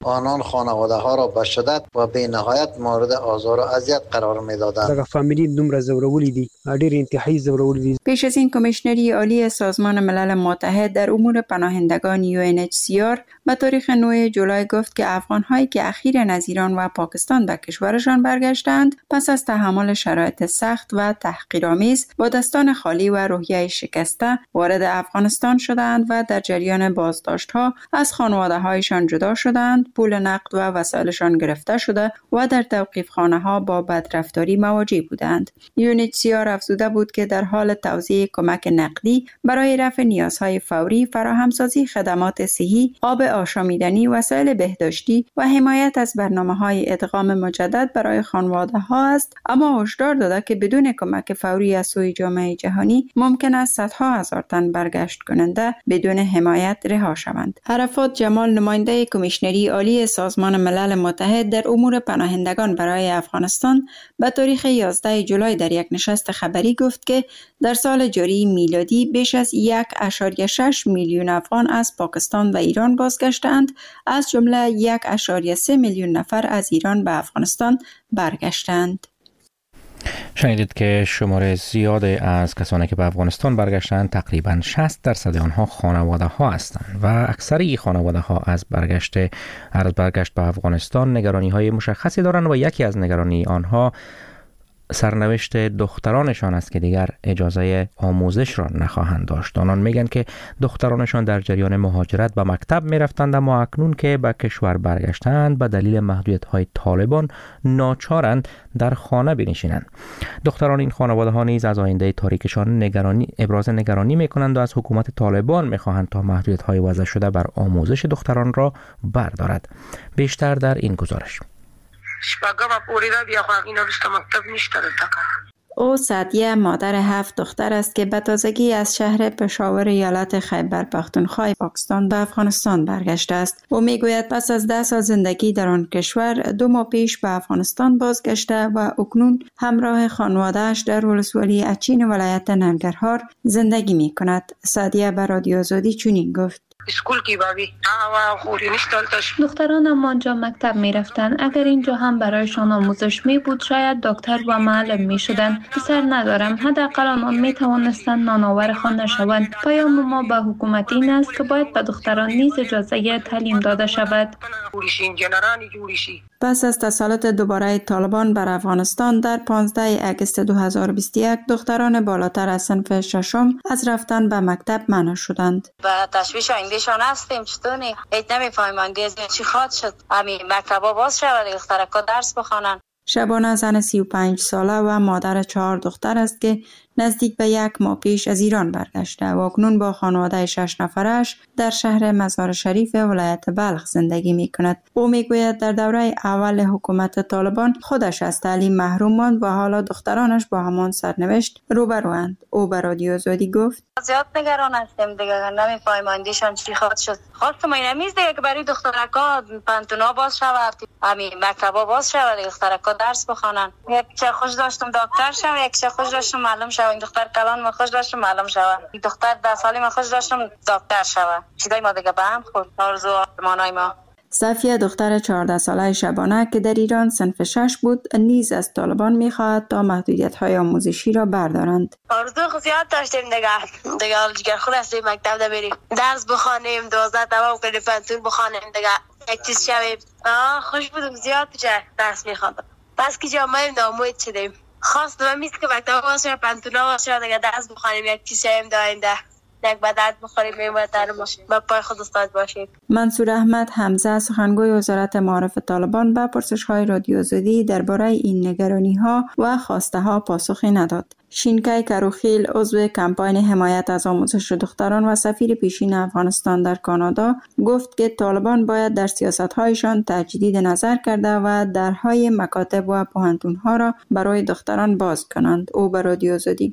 آنان خانواده ها را به شدت و به نهایت مورد آزار و اذیت قرار می‌دادند. دغه فامیلی دومره زورولی دي، ډېر انتهایی زورولی دي. پیش از این کمیشنری عالی سازمان ملل متحد در امور پناهندگان UNHCR به تاریخ 9 جولای گفت که افغان‌هایی که اخیراً از ایران و پاکستان به کشورشان برگشتند پس از تحمل شرایط سخت و تحقیرآمیز با دستان خالی و روحیه شکسته وارد افغانستان شدند و در جریان بازداشت‌ها از خانواده‌هایشان جدا شدند، پول نقد و وسایلشان گرفته شده و در توقیفخانه‌ها با بدرفتاری مواجه بودند. UNHCR افزوده بود که در حال توزیع کمک نقدی برای رفع نیازهای فوری، فراهمسازی خدمات صحی، آب آشامیدنی، وسایل بهداشتی و حمایت از برنامه‌های ادغام مجدد برای خانواده‌ها است، اما هشدار داده که بدون کمک فوری از سوی جامعه جهانی ممکن است صدها هزار تن برگشت کننده بدون حمایت رها شوند. عرفات جمال نماینده کمیشنری عالی سازمان ملل متحد در امور پناهندگان برای افغانستان به تاریخ 11 جولای در یک نشست خبری گفت که در سال جاری میلادی بیش از 1.6 میلیون افغان از پاکستان و ایران بازگشتند، از جمله 1.3 میلیون نفر از ایران به افغانستان برگشتند. شنیدید که شماره زیادی از کسانی که به افغانستان برگشتند، تقریباً 60% آنها خانواده ها هستند و اکثری خانواده ها از برگشت به افغانستان نگرانی های مشخصی دارند و یکی از نگرانی آنها سرنوشت دخترانشان است که دیگر اجازه آموزش را نخواهند داشت. آنان میگن که دخترانشان در جریان مهاجرت به مکتب میرفتند، اما اکنون که به کشور برگشتند به دلیل محدودیت‌های طالبان ناچارند در خانه بنشینند. دختران این خانواده ها نیز از آینده تاریکشان ابراز نگرانی میکنند و از حکومت طالبان میخواهند تا محدودیت‌های وضع شده بر آموزش دختران را بردارد. بیشتر در این گزارش. او سعدیه مادر 7 دختر است که به تازگی از شهر پشاور ایالت خیبر پختونخوا پاکستان به افغانستان برگشته است. او میگوید پس از 10 سال زندگی در آن کشور 2 ماه پیش به افغانستان بازگشته و اکنون همراه خانواده‌اش در ولسوالی اچین ولایت ننگرهار زندگی می کند. سعدیه به رادیو آزادی چنین گفت: دخترانم آنجا مکتب می رفتن. اگر اینجا هم برایشان آموزش می بود شاید دکتر و معلم می شدن. پسر ندارم، حداقل آنان می توانستند نانآور خود نشوند. پیام ما به حکومت این است که باید به دختران نیز اجازه تعلیم داده شود. پس از تسلط دوباره طالبان بر افغانستان در 15 اگست 2021 دختران بالاتر از صنف ششم از رفتن به مکتب منع شدند. با تشویش آیندهشان هستیم. چطوری؟ هیچ نمی‌فهمند چی خواهد شد. همین مکتب‌ها باز شود، دخترکا درس بخوانند. شبانه زن 35 ساله و مادر 4 دختر است که نزدیک به 1 ماه پیش از ایران برگشته و اکنون با خانواده 6 نفرش در شهر مزار شریف ولایت بلخ زندگی می کند. او می گوید در دوره اول حکومت طالبان خودش از تعلیم محروم ماند و حالا دخترانش با همان سرنوشت روبروند. او به رادیو آزادی گفت: زیاد نگران هستیم دیگه، نمی‌فهمندیشان چی خواهد شد. خواستم این همیز دیگه که برای دخترکا پانتونا باز شود، همین مکتبا باز شود، دخترکا درس بخوانند. یک چه خوش داشتم دکتر شوم، یک چه خوش داشتم معلم شوم. این دختر کلان ما خوش داشتم معلم شوم. این دختر 10 سالی ما خوش داشتم دکتر شوم. چیزای ما دیگه به هم خورد. آرزو آرمانای ما. صفیه دختر 14 ساله شبانه که در ایران صنف 6 بود نیز از طالبان می‌خواهد تا محدودیت‌های آموزشی را بردارند. آرزو زیاد داشتیم دیگه جگر خود هستیم، مکتب بریم درس بخوانیم، 12 تمام کنیم، پنتون بخوانیم دیگه یک چیز شویم. خوش بودم زیاد درس می‌خواندم. بس که جامعه ناامید شدیم. خواستم میست که مکتب باشه، پنتونا باشه، دیگه درس بخوانیم، یک چیز شویم داینده. یک بدرد بخوریم میمونتر باشیم با پای خود استاد باشیم. منصور احمد حمزه سخنگوی وزارت معارف طالبان به پرسش‌های رادیو آزادی درباره این نگرانی‌ها و خواسته‌ها پاسخی نداد. شینکای کروخیل عضو کمپاین حمایت از آموزش دختران و سفیر پیشین افغانستان در کانادا گفت که طالبان باید در سیاست‌هایشان تجدید نظر کرده و درهای مکاتب و پوهنتون‌ها را برای دختران باز کنند. او به رادیو آزادی گفت: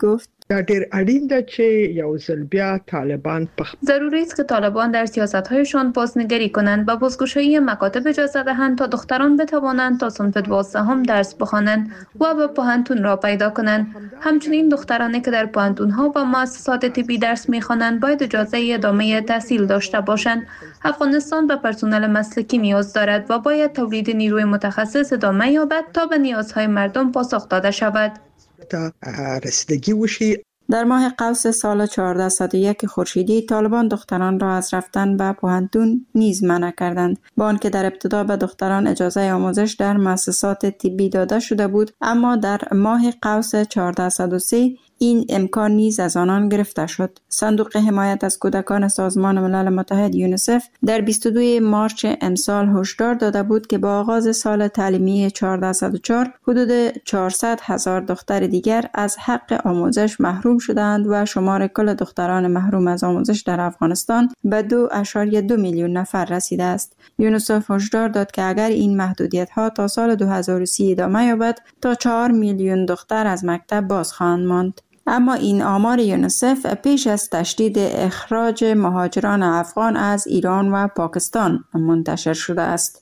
دا ډېر اړین ده چې یو ځل بیا طالبان ضروری است که طالبان در سیاست‌هایشان بازنگری کنند و بازگشایی مکاتب اجازه دهند تا دختران بتوانند تا صنف 12 هم درس بخوانند و به پوهنتون را پیدا کنند. همچنین دخترانی که در پوهنتون‌ها و مؤسسات طبی درس می‌خوانند باید اجازه ادامه تحصیل داشته باشند. افغانستان به پرسنل مسلکی نیاز دارد و باید تولید نیروی متخصص ادامه یابد تا به نیازهای مردم پاسخ داده شود. رسیدگی وشي. در ماه قوس سال 1401 خورشیدی طالبان دختران را از رفتن به پوهنتون نیز منع کردند، با آنکه در ابتدا به دختران اجازه آموزش در مؤسسات طبی داده شده بود، اما در ماه قوس 1403 این امکان نیز از آنان گرفته شد. صندوق حمایت از کودکان سازمان ملل متحد یونیسف در 22 مارس امسال هشدار داده بود که با آغاز سال تعلیمی 1404 حدود 400,000 دختر دیگر از حق آموزش محروم شدند و شمار کل دختران محروم از آموزش در افغانستان به 2.2 میلیون نفر رسیده است. یونیسف هشدار داد که اگر این محدودیت‌ها تا سال 2030 ادامه یابد تا 4 میلیون دختر از مکتب باز خواهند ماند. اما این آمار یونیسف پیش از تشدید اخراج مهاجران افغان از ایران و پاکستان منتشر شده است.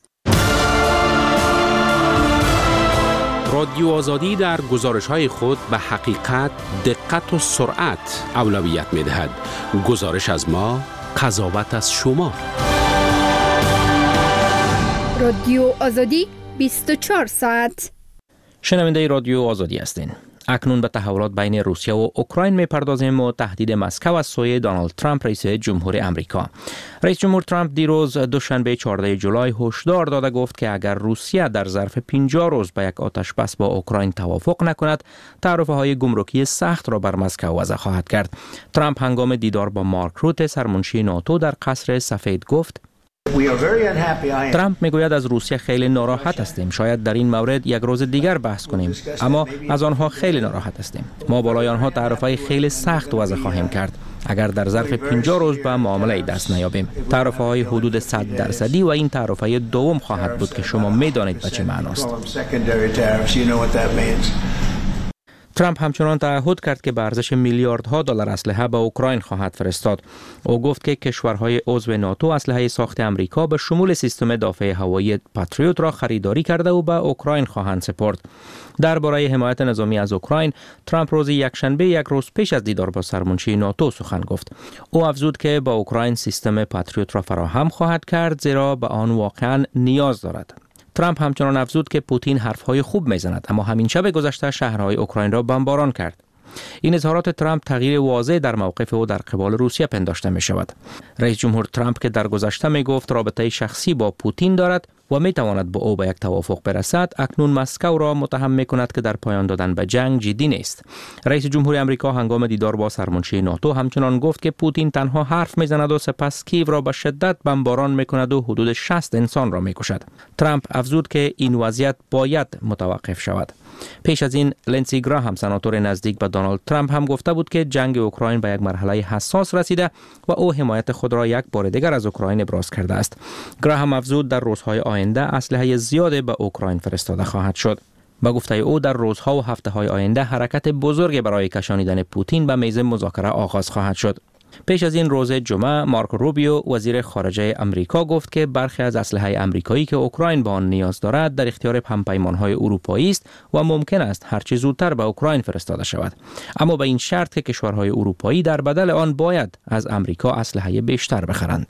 رادیو آزادی در گزارش‌های خود به حقیقت، دقت و سرعت اولویت می‌دهد. گزارش از ما، قضاوت از شما. رادیو آزادی 24 ساعت. شنونده رادیو آزادی هستین. اکنون به تحولات بین روسیه و اوکراین می‌پردازیم و تهدید مسکو از سوی دونالد ترامپ رئیس جمهور آمریکا. رئیس جمهور ترامپ دیروز دوشنبه 14 جولای هشدار داده گفت که اگر روسیه در ظرف 50 روز به یک آتش بس با اوکراین توافق نکند، تعرفه‌های گمرکی سخت را بر مسکو وضع خواهد کرد. ترامپ هنگام دیدار با مارک روته سرمنشی ناتو در قصر سفید گفت: ترامپ میگوید از روسیه خیلی ناراحت هستیم. شاید در این مورد یک روز دیگر بحث کنیم، اما از آنها خیلی ناراحت هستیم. ما بالای آنها تعرفه‌های خیلی سخت وضع خواهیم کرد اگر در ظرف 50 روز به معامله دست نیابیم. تعرفه‌های حدود 100% و این تعرفه دوم خواهد بود که شما میدانید به چه معناست. ترامپ همچنان تعهد کرد که به ارزش میلیاردها دلار اسلحه به اوکراین خواهد فرستاد. او گفت که کشورهای عضو ناتو اسلحه ساخت آمریکا به شمول سیستم دفاع هوایی پاتریوت را خریداری کرده و به اوکراین خواهند سپرد. درباره حمایت نظامی از اوکراین، ترامپ روز یکشنبه یک روز پیش از دیدار با سرمنشی ناتو سخن گفت. او افزود که با اوکراین سیستم پاتریوت را فراهم خواهد کرد زیرا به آن واقعا نیاز دارد. ترامپ همچنان افزود که پوتین حرفهای خوب میزند، اما همین شب گذشته شهرهای اوکراین را بمباران کرد. این اظهارات ترامپ تغییر واضح در موقف او در قبال روسیه پنداشته می شود. رئیس جمهور ترامپ که در گذشته می گفت رابطه شخصی با پوتین دارد و می تواند با او به یک توافق برسد، اکنون مسکو را متهم می کند که در پایان دادن به جنگ جدی نیست. رئیس جمهور آمریکا هنگام دیدار با سرمنشی ناتو همچنان گفت که پوتین تنها حرف می زند و سپس کیو را به شدت بمباران می کند و حدود 60 انسان را می کشد. ترامپ افزود که این وضعیت باید متوقف شود. پیش از این لینسی گراهام سناتور نزدیک به دونالد ترامپ هم گفته بود که جنگ اوکراین به یک مرحله حساس رسیده و او حمایت خود را یک بار دیگر از اوکراین ابراز کرده است. گراهام افزود در روزهای آینده اسلحه زیاد به اوکراین فرستاده خواهد شد. با گفته او در روزها و هفته‌های آینده حرکت بزرگ برای کشانیدن پوتین به میز مذاکره آغاز خواهد شد. پیش از این روز جمعه مارک روبیو وزیر خارجه آمریکا گفت که برخی از اسلحه آمریکایی که اوکراین به آن نیاز دارد در اختیار همپیمان‌های اروپایی است و ممکن است هرچه زودتر به اوکراین فرستاده شود، اما به این شرط که کشورهای اروپایی در بدل آن باید از آمریکا اسلحه بیشتر بخرند.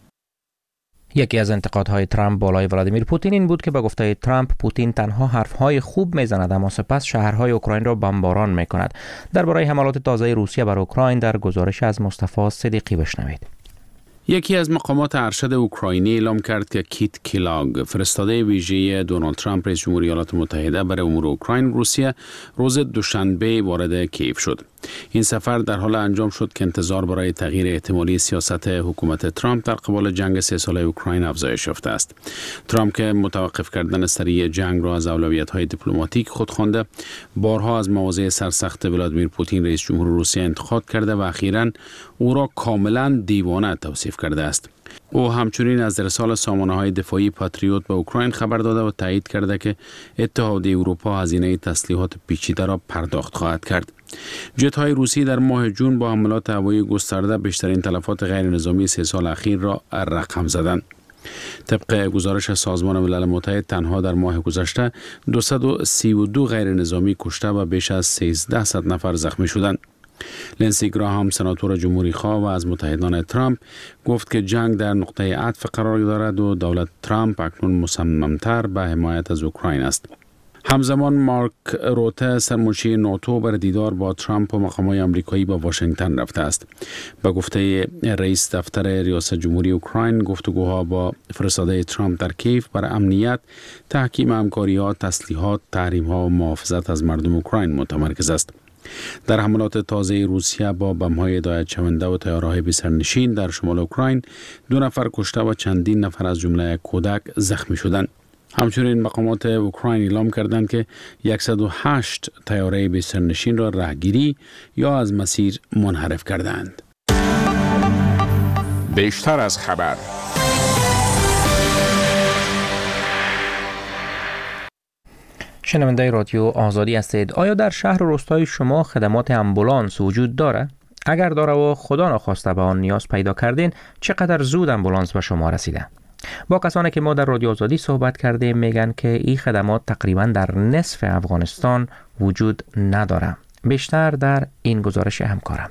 یکی از انتقادهای ترامپ بالای ولادیمیر پوتین این بود که به گفته ترامپ پوتین تنها حرفهای خوب میزند اما سپس شهرهای اوکراین را بمباران میکند. درباره حملات تازه روسیه بر اوکراین در گزارش از مصطفی صدیقی بشنوید. یکی از مقامات ارشد اوکراینی اعلام کرد که کیت کلاگ فرستاده ویژه دونالد ترامپ رئیس جمهوری ایالات متحده برای امور اوکراین روسیه روز دوشنبه وارد کیف شد. این سفر در حال انجام شد که انتظار برای تغییر احتمالی سیاست حکومت ترامپ در قبال جنگ 3 ساله اوکراین افزایش یافته است. ترامپ که متوقف کردن سریع جنگ را از اولویت‌های دیپلماتیک خود خوانده، بارها از مواضع سرسخت ولادیمیر پوتین رئیس جمهور روسیه انتقاد کرده و اخیراً او را کاملاً دیوانه توصیف کرده است. او همچنین از ارسال سامانه‌های دفاعی پاتریوت به اوکراین خبر داده و تایید کرده که اتحادیه اروپا هزینه تسلیحات پیچیده را پرداخت خواهد کرد. جت‌های روسی در ماه جون با حملات هوایی گسترده بیشترین تلفات غیر نظامی 3 سال اخیر را رقم زدند. طبق گزارش سازمان ملل متحد تنها در ماه گذشته 232 غیر نظامی کشته و بیش از 1300 نفر زخمی شدند. لنسی گراهام سناتور جمهوری خواه و از متحدان ترامپ گفت که جنگ در نقطه عطف قرار دارد و دولت ترامپ اکنون مصمم‌تر به حمایت از اوکراین است. همزمان مارک روته سرمنشی ناتو بر دیدار با ترامپ و مقام‌های آمریکایی به واشنگتن رفته است. به گفته رئیس دفتر ریاست جمهوری اوکراین، گفتگوها با فرستاده ترامپ در کیف بر امنیت، تحکیم همکاری‌ها، تسلیحات، تحریم‌ها و محافظت از مردم اوکراین متمرکز است. در حملات تازه روسیه با بم‌های هدایت شونده و تیاره‌های بی‌سرنشین در شمال اوکراین 2 نفر کشته و چندین نفر از جمله کودک زخمی شدند. همچنین مقامات اوکراین اعلام کردند که 108 طیاره بی‌سرنشین را رهگیری یا از مسیر منحرف کردند. بیشتر از خبر. شنونده رادیو آزادی هستید. آیا در شهر و روستای شما خدمات امبولانس وجود داره؟ اگر داره و خدا نخواسته به آن نیاز پیدا کردین، چقدر زود امبولانس به شما رسیده؟ با کسانی که ما در رادیو آزادی صحبت کردیم میگن که این خدمات تقریبا در نصف افغانستان وجود نداره. بیشتر در این گزارش همکارم.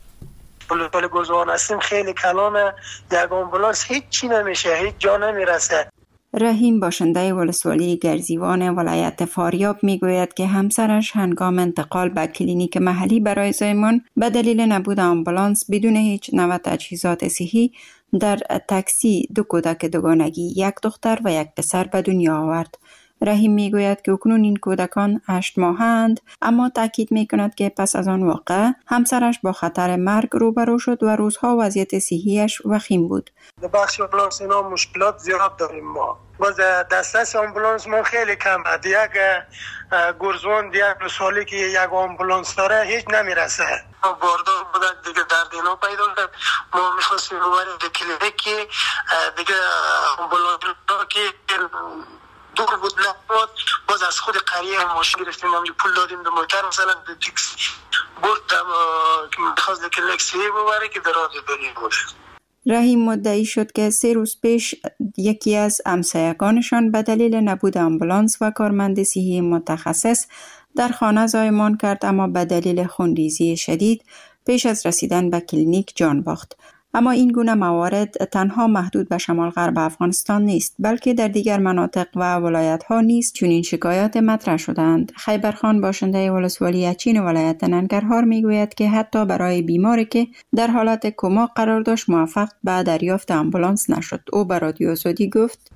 پل گلزار هستیم، خیلی کلانه، یک آمبولانس هیچ چی نمیشه، هیچ جا نمیرسه. رحیم باشنده ولسوالی گرزیوان ولایت فاریاب میگوید که همسرش هنگام انتقال به کلینیک محلی برای زایمان به دلیل نبود آمبولانس بدون هیچ نوع تجهیزات صحی در تاکسی 2 کودک دوگانگی، 1 دختر و 1 پسر به دنیا آورد. رحیم میگوید که اکنون این کودکان 8 ماهند، اما تاکید میکند که پس از آن واقعه همسرش با خطر مرگ روبرو شد و روزها وضعیت صحیش وخیم بود. در بخش آمبولانس اینا مشکلات زیاد داریم ما. باز دسترس آمبولانس ما خیلی کم است. یک گرزوان 1 سالی که 1 آمبولانس داره هیچ نمیرسه. باردار بودن دیگه درد اینا پیدا کرد. ما میخواستیم ببریم به کلینیک که دیگه آمبولانس که دور بود نبود، باز از خود قریه ماشین گرفتیم، همجور پول دادیم به موتر، مثلا به تکس بردم که میخواست کلینیک سیه ببره که در راه بریم بود. رحیم مدعی شد که 3 روز پیش یکی از همسایگانشان به دلیل نبود آمبولانس و کارمند صحی متخصص در خانه زایمان کرد، اما به دلیل خونریزی شدید پیش از رسیدن به کلینیک جان باخت. اما این گونه موارد تنها محدود به شمال غرب افغانستان نیست، بلکه در دیگر مناطق و ولایت‌ها نیز چنین شکایات مطرح شدند. خیبرخان باشنده ولسوالی اچین ولایت ننگرهار میگوید که حتی برای بیماری که در حالت کما قرار داشت موفق به دریافت آمبولانس نشد. او به رادیو آزادی گفت: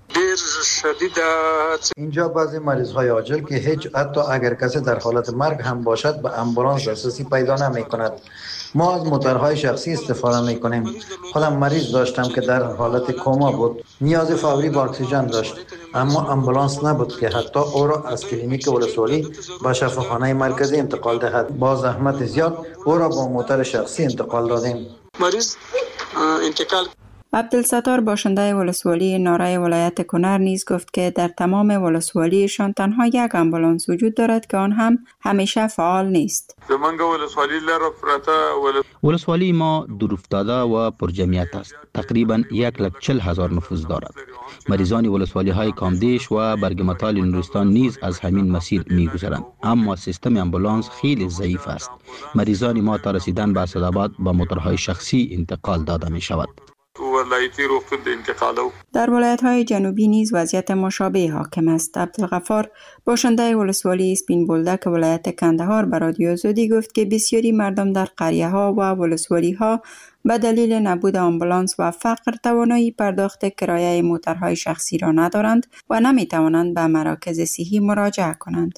اینجا بعضی مریض‌های عاجل که حتی اگر کسی در حالت مرگ هم باشد به آمبولانس دسترسی پیدا نمی‌کند. ما از موترهای شخصی استفاده می‌کنیم. خودم مریض داشتم که در حالت کما بود، نیاز فوری به اکسیژن داشت، اما آمبولانس نبود که حتی او را از کلینیک ولسوالی به شفاخانه مرکزی انتقال دهد. با زحمت زیاد او را با موتر شخصی انتقال دادیم. مریض انتقال. عبدالستار باشنده ولسوالی نارای ولایت کنر نیز گفت که در تمام ولسوالیشان تنها 1 آمبولانس وجود دارد که آن هم همیشه فعال نیست. ولسوالی ما دورافتاده و پرجمعیت است. تقریبا 140,000 نفوس دارد. مریضان ولسوالی های کامدیش و برگمتال نورستان نیز از همین مسیر می‌گذرند، اما سیستم آمبولانس خیلی ضعیف است. مریضان ما تا رسیدن به اسدآباد با موترهای شخصی انتقال داده می شود. در ولایت‌های جنوبی نیز وضعیت مشابه حاکم است. عبدالغفار باشنده ولسوالی اسپین بولدک ولایت کندهار به رادیو آزادی گفت که بسیاری مردم در قریه‌ها و ولسوالی‌ها به دلیل نبود آمبولانس و فقر توانایی پرداخت کرایه موترهای شخصی را ندارند و نمی‌توانند به مراکز صحی مراجعه کنند.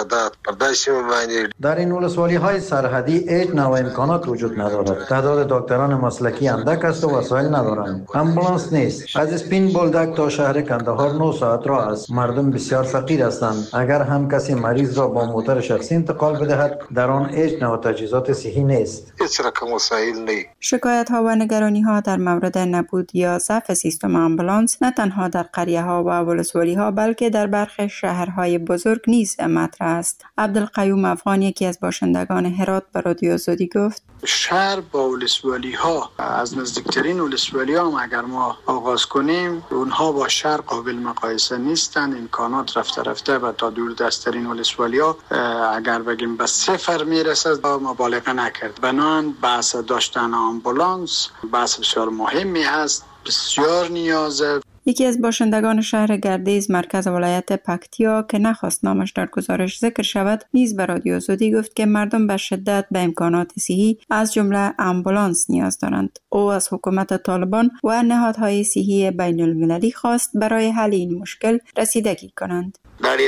در این ولسوالی های سرحدی هیچ نوع امکانات وجود ندارد. تعداد دکتران مسلکی اندک است و وسایل ندارند. امبولانس نیست. از اسپین بولدک تا شهر کندهار 9 ساعت راه است. مردم بسیار فقیر هستند. اگر هم کسی مریض را با موتر شخصی انتقال بدهد، در آن هیچ نوع تجهیزات صحی نیست. هیچ رقم وسایل نیست. شکایت ها و نگرانی ها در مورد نبود یا ضعف سیستم آمبولانس نه تنها در قریه ها و ولسوالی ها بلکه در برخی شهرهای بزرگ نیز مطرح مطرح است. عبدالقیوم افغان یکی از باشندگان هرات به رادیو آزادی گفت شهر با ولسوالی ها از نزدیکترین ولسوالی ها هم اگر ما آغاز کنیم اونها با شهر قابل مقایسه نیستند. امکانات رفته رفته و تا دور دستترین ولسوالی ها اگر بگیم به صفر میرسه مبالغه نکرد. بنان بحث داشتن آمبولانس بحث بسیار مهمی هست، بسیار نیازه. یکی از باشندگان شهر گردیز مرکز ولایت پکتیا که نخواست نامش در گزارش ذکر شود نیز به رادیو آزادی گفت که مردم به شدت به امکانات صحی از جمله آمبولانس نیاز دارند. او از حکومت طالبان و نهادهای صحی بین المللی خواست برای حل این مشکل رسیدگی کنند.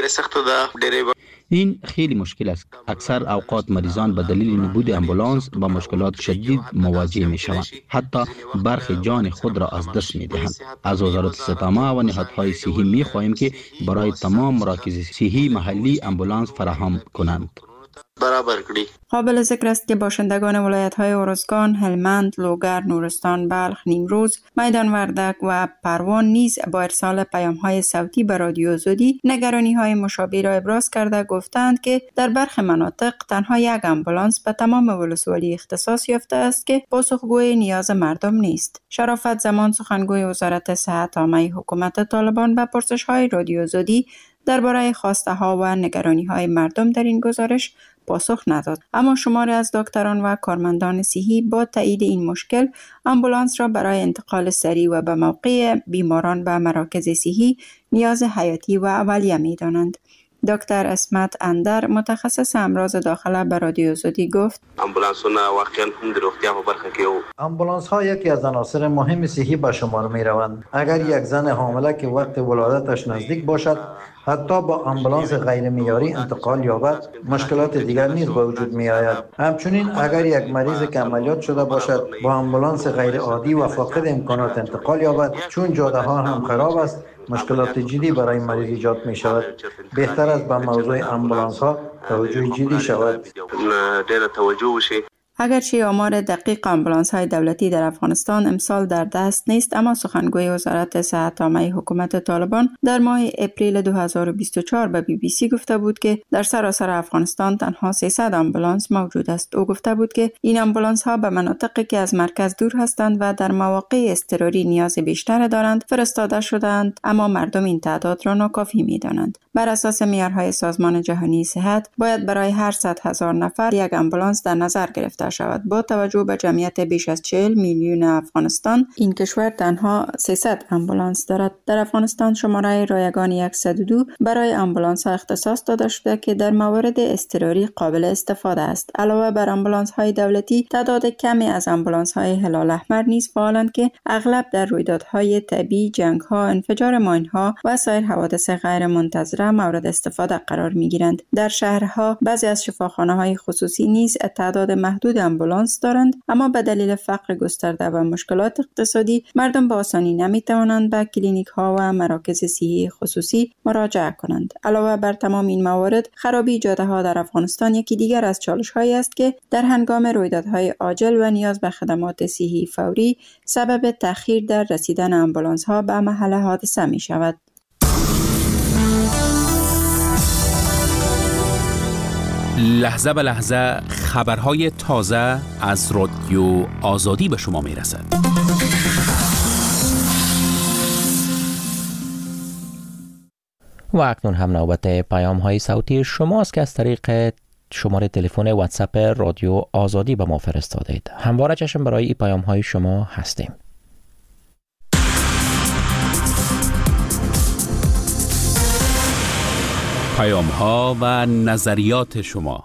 این خیلی مشکل است. اکثر اوقات مریضان به دلیل نبود امبولانس با مشکلات شدید مواجه می شوند. حتی برخی جان خود را از دست می دهند. از وزارت ستامه و نهادهای صحی می خواهیم که برای تمام مراکز صحی محلی امبولانس فراهم کنند. قابل ذکر است که باشندگان ولایت‌های ارزگان، هلمند، لوگر، نورستان، بلخ، نیمروز، میدان وردک و پروان نیز با ارسال پیام‌های صوتی به رادیو آزادی نگرانی‌های مشابه را ابراز کرده گفتند که در برخی مناطق تنها یک آمبولانس به تمام ولسوالی اختصاص یافته است که پاسخگوی نیاز مردم نیست. شرافت زمان سخنگوی وزارت صحت عامه حکومت طالبان به پرسش‌های رادیو آزادی درباره خواسته‌ها و نگرانی‌های مردم در این گزارش پاسخ نداد. اما شماری از دکتران و کارمندان صحی با تایید این مشکل آمبولانس را برای انتقال سریع و به موقع بیماران به مراکز صحی نیاز حیاتی و اولیه می‌دانند. دکتر اسمت اندر متخصص امراض داخله به رادیو آزادی گفت امبولانس‌ها واقعاً هم در روغتیا په برخه کې امبولانس‌ها یکی از عناصر مهم صحی به شمار می‌روند. اگر یک زن حامله که وقت ولادتش نزدیک باشد حتی با آمبولانس غیر معیاری انتقال یابد مشکلات دیگر نیز به وجود می آید. همچنین اگر یک مریض که عملیات شده باشد با آمبولانس غیر عادی و فاقد امکانات انتقال یابد چون جاده ها هم خراب است مشکلات جدی برای مریض ایجاد می شود. بهتر است به موضوع آمبولانس ها توجه جدی شود. اگرچه آمار دقیق آمبولانس‌های دولتی در افغانستان امسال در دست نیست، اما سخنگوی وزارت صحت عامه حکومت طالبان در ماه اپریل 2024 به BBC گفته بود که در سراسر افغانستان تنها 300 آمبولانس موجود است. او گفته بود که این آمبولانس‌ها به مناطقی که از مرکز دور هستند و در مواقع اضطراری نیاز بیشتر دارند فرستاده شدند، اما مردم این تعداد را ناکافی می‌دانند. بر اساس معیارهای سازمان جهانی صحت باید برای هر 100,000 نفر یک آمبولانس در نظر گرفته شود. با توجه به جمعیت بیش از 40 میلیون افغانستان این کشور تنها 300 آمبولانس دارد. در افغانستان شماره رایگان 102 برای آمبولانس ها اختصاص داده شده که در موارد اضطراری قابل استفاده است. علاوه بر آمبولانس های دولتی تعداد کمی از آمبولانس های هلال احمر نیز فعالند که اغلب در رویدادهای طبیعی، جنگ ها، انفجار ماین ها و سایر حوادث غیر منتظره مورد استفاده قرار می گیرند. در شهرها بعضی از شفاخانه های خصوصی نیز تعداد محدود آمبولانس دارند، اما به دلیل فقر گسترده و مشکلات اقتصادی مردم با آسانی نمی توانند به کلینیک ها و مراکز صحی خصوصی مراجعه کنند. علاوه بر تمام این موارد، خرابی جاده ها در افغانستان یکی دیگر از چالش هایی است که در هنگام رویدادهای عاجل و نیاز به خدمات صحی فوری سبب تأخیر در رسیدن آمبولانس ها به محل حادثه می شود. لحظه به لحظه خبرهای تازه از رادیو آزادی به شما می رسد. و اکنون هم نوبت پیام های صوتی شماست که از طریق شماره تلفن واتساپ رادیو آزادی به ما فرستادید. همواره چشم برای این پیام های شما هستیم. پیام ها و نظریات شما.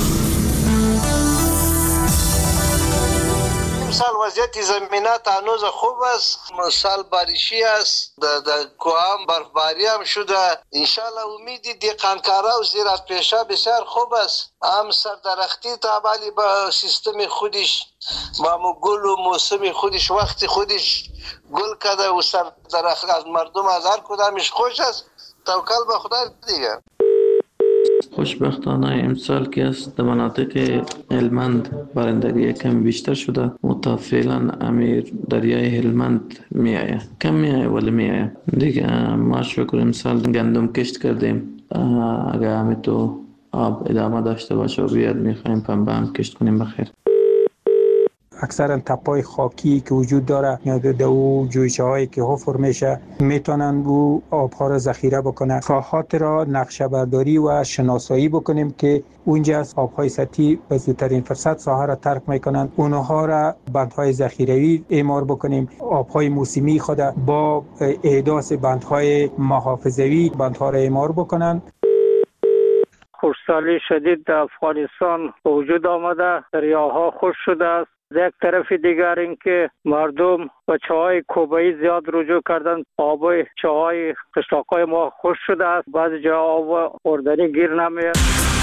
امسال وضعیت زمینات هنوز خوب است، سال باریشی است، در کوام برفباری هم شده. انشالله امیدی دیقانکارا و زیرات پیشه بسیار خوب است. هم سردرختی تابعی با سیستم خودش با گل و موسم خودش وقت خودش گل کده و سردرخت از مردم از هر کدامش خوش است. توکل به خدا دیگه. خوشبختانه امسال که است در مناطق هلمند بارندگی کم بیشتر شده و فعلا امیر دریای هلمند می آید، کم می آید ولی می آید دیگه. ما شکر امسال گندم کشت کردیم، اگر همه تو آب ادامه داشته باشه و بیاد میخوایم پنبه هم کشت کنیم بخیر. اکثرا تپای خاکی که وجود داره یا دو جویچه هایی که حفر میشه میتونن او آبها را ذخیره بکنن. ساحات را نقشه برداری و شناسایی بکنیم که اونجا از آبهای سطحی به زودترین فرصت ساحه را ترک میکنن، اونها را بندهای ذخیروی اعمار بکنیم. آبهای موسمی خود با احداث بندهای محافظوی بندها را اعمار بکنن. خشکسالی شدید در افغانستان وجود آمده، دریاها خشک شده است. یک طرف دیگر اینکه مردم به چاهای کوبه‌ای زیاد رجوع کردن، آب چاهای قشلاق‌های ما خشک شده است، بعضی جا آب خوردنی گیر نمیاد.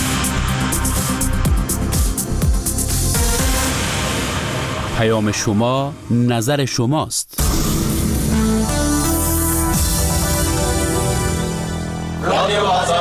پیام شما نظر شماست. رادیو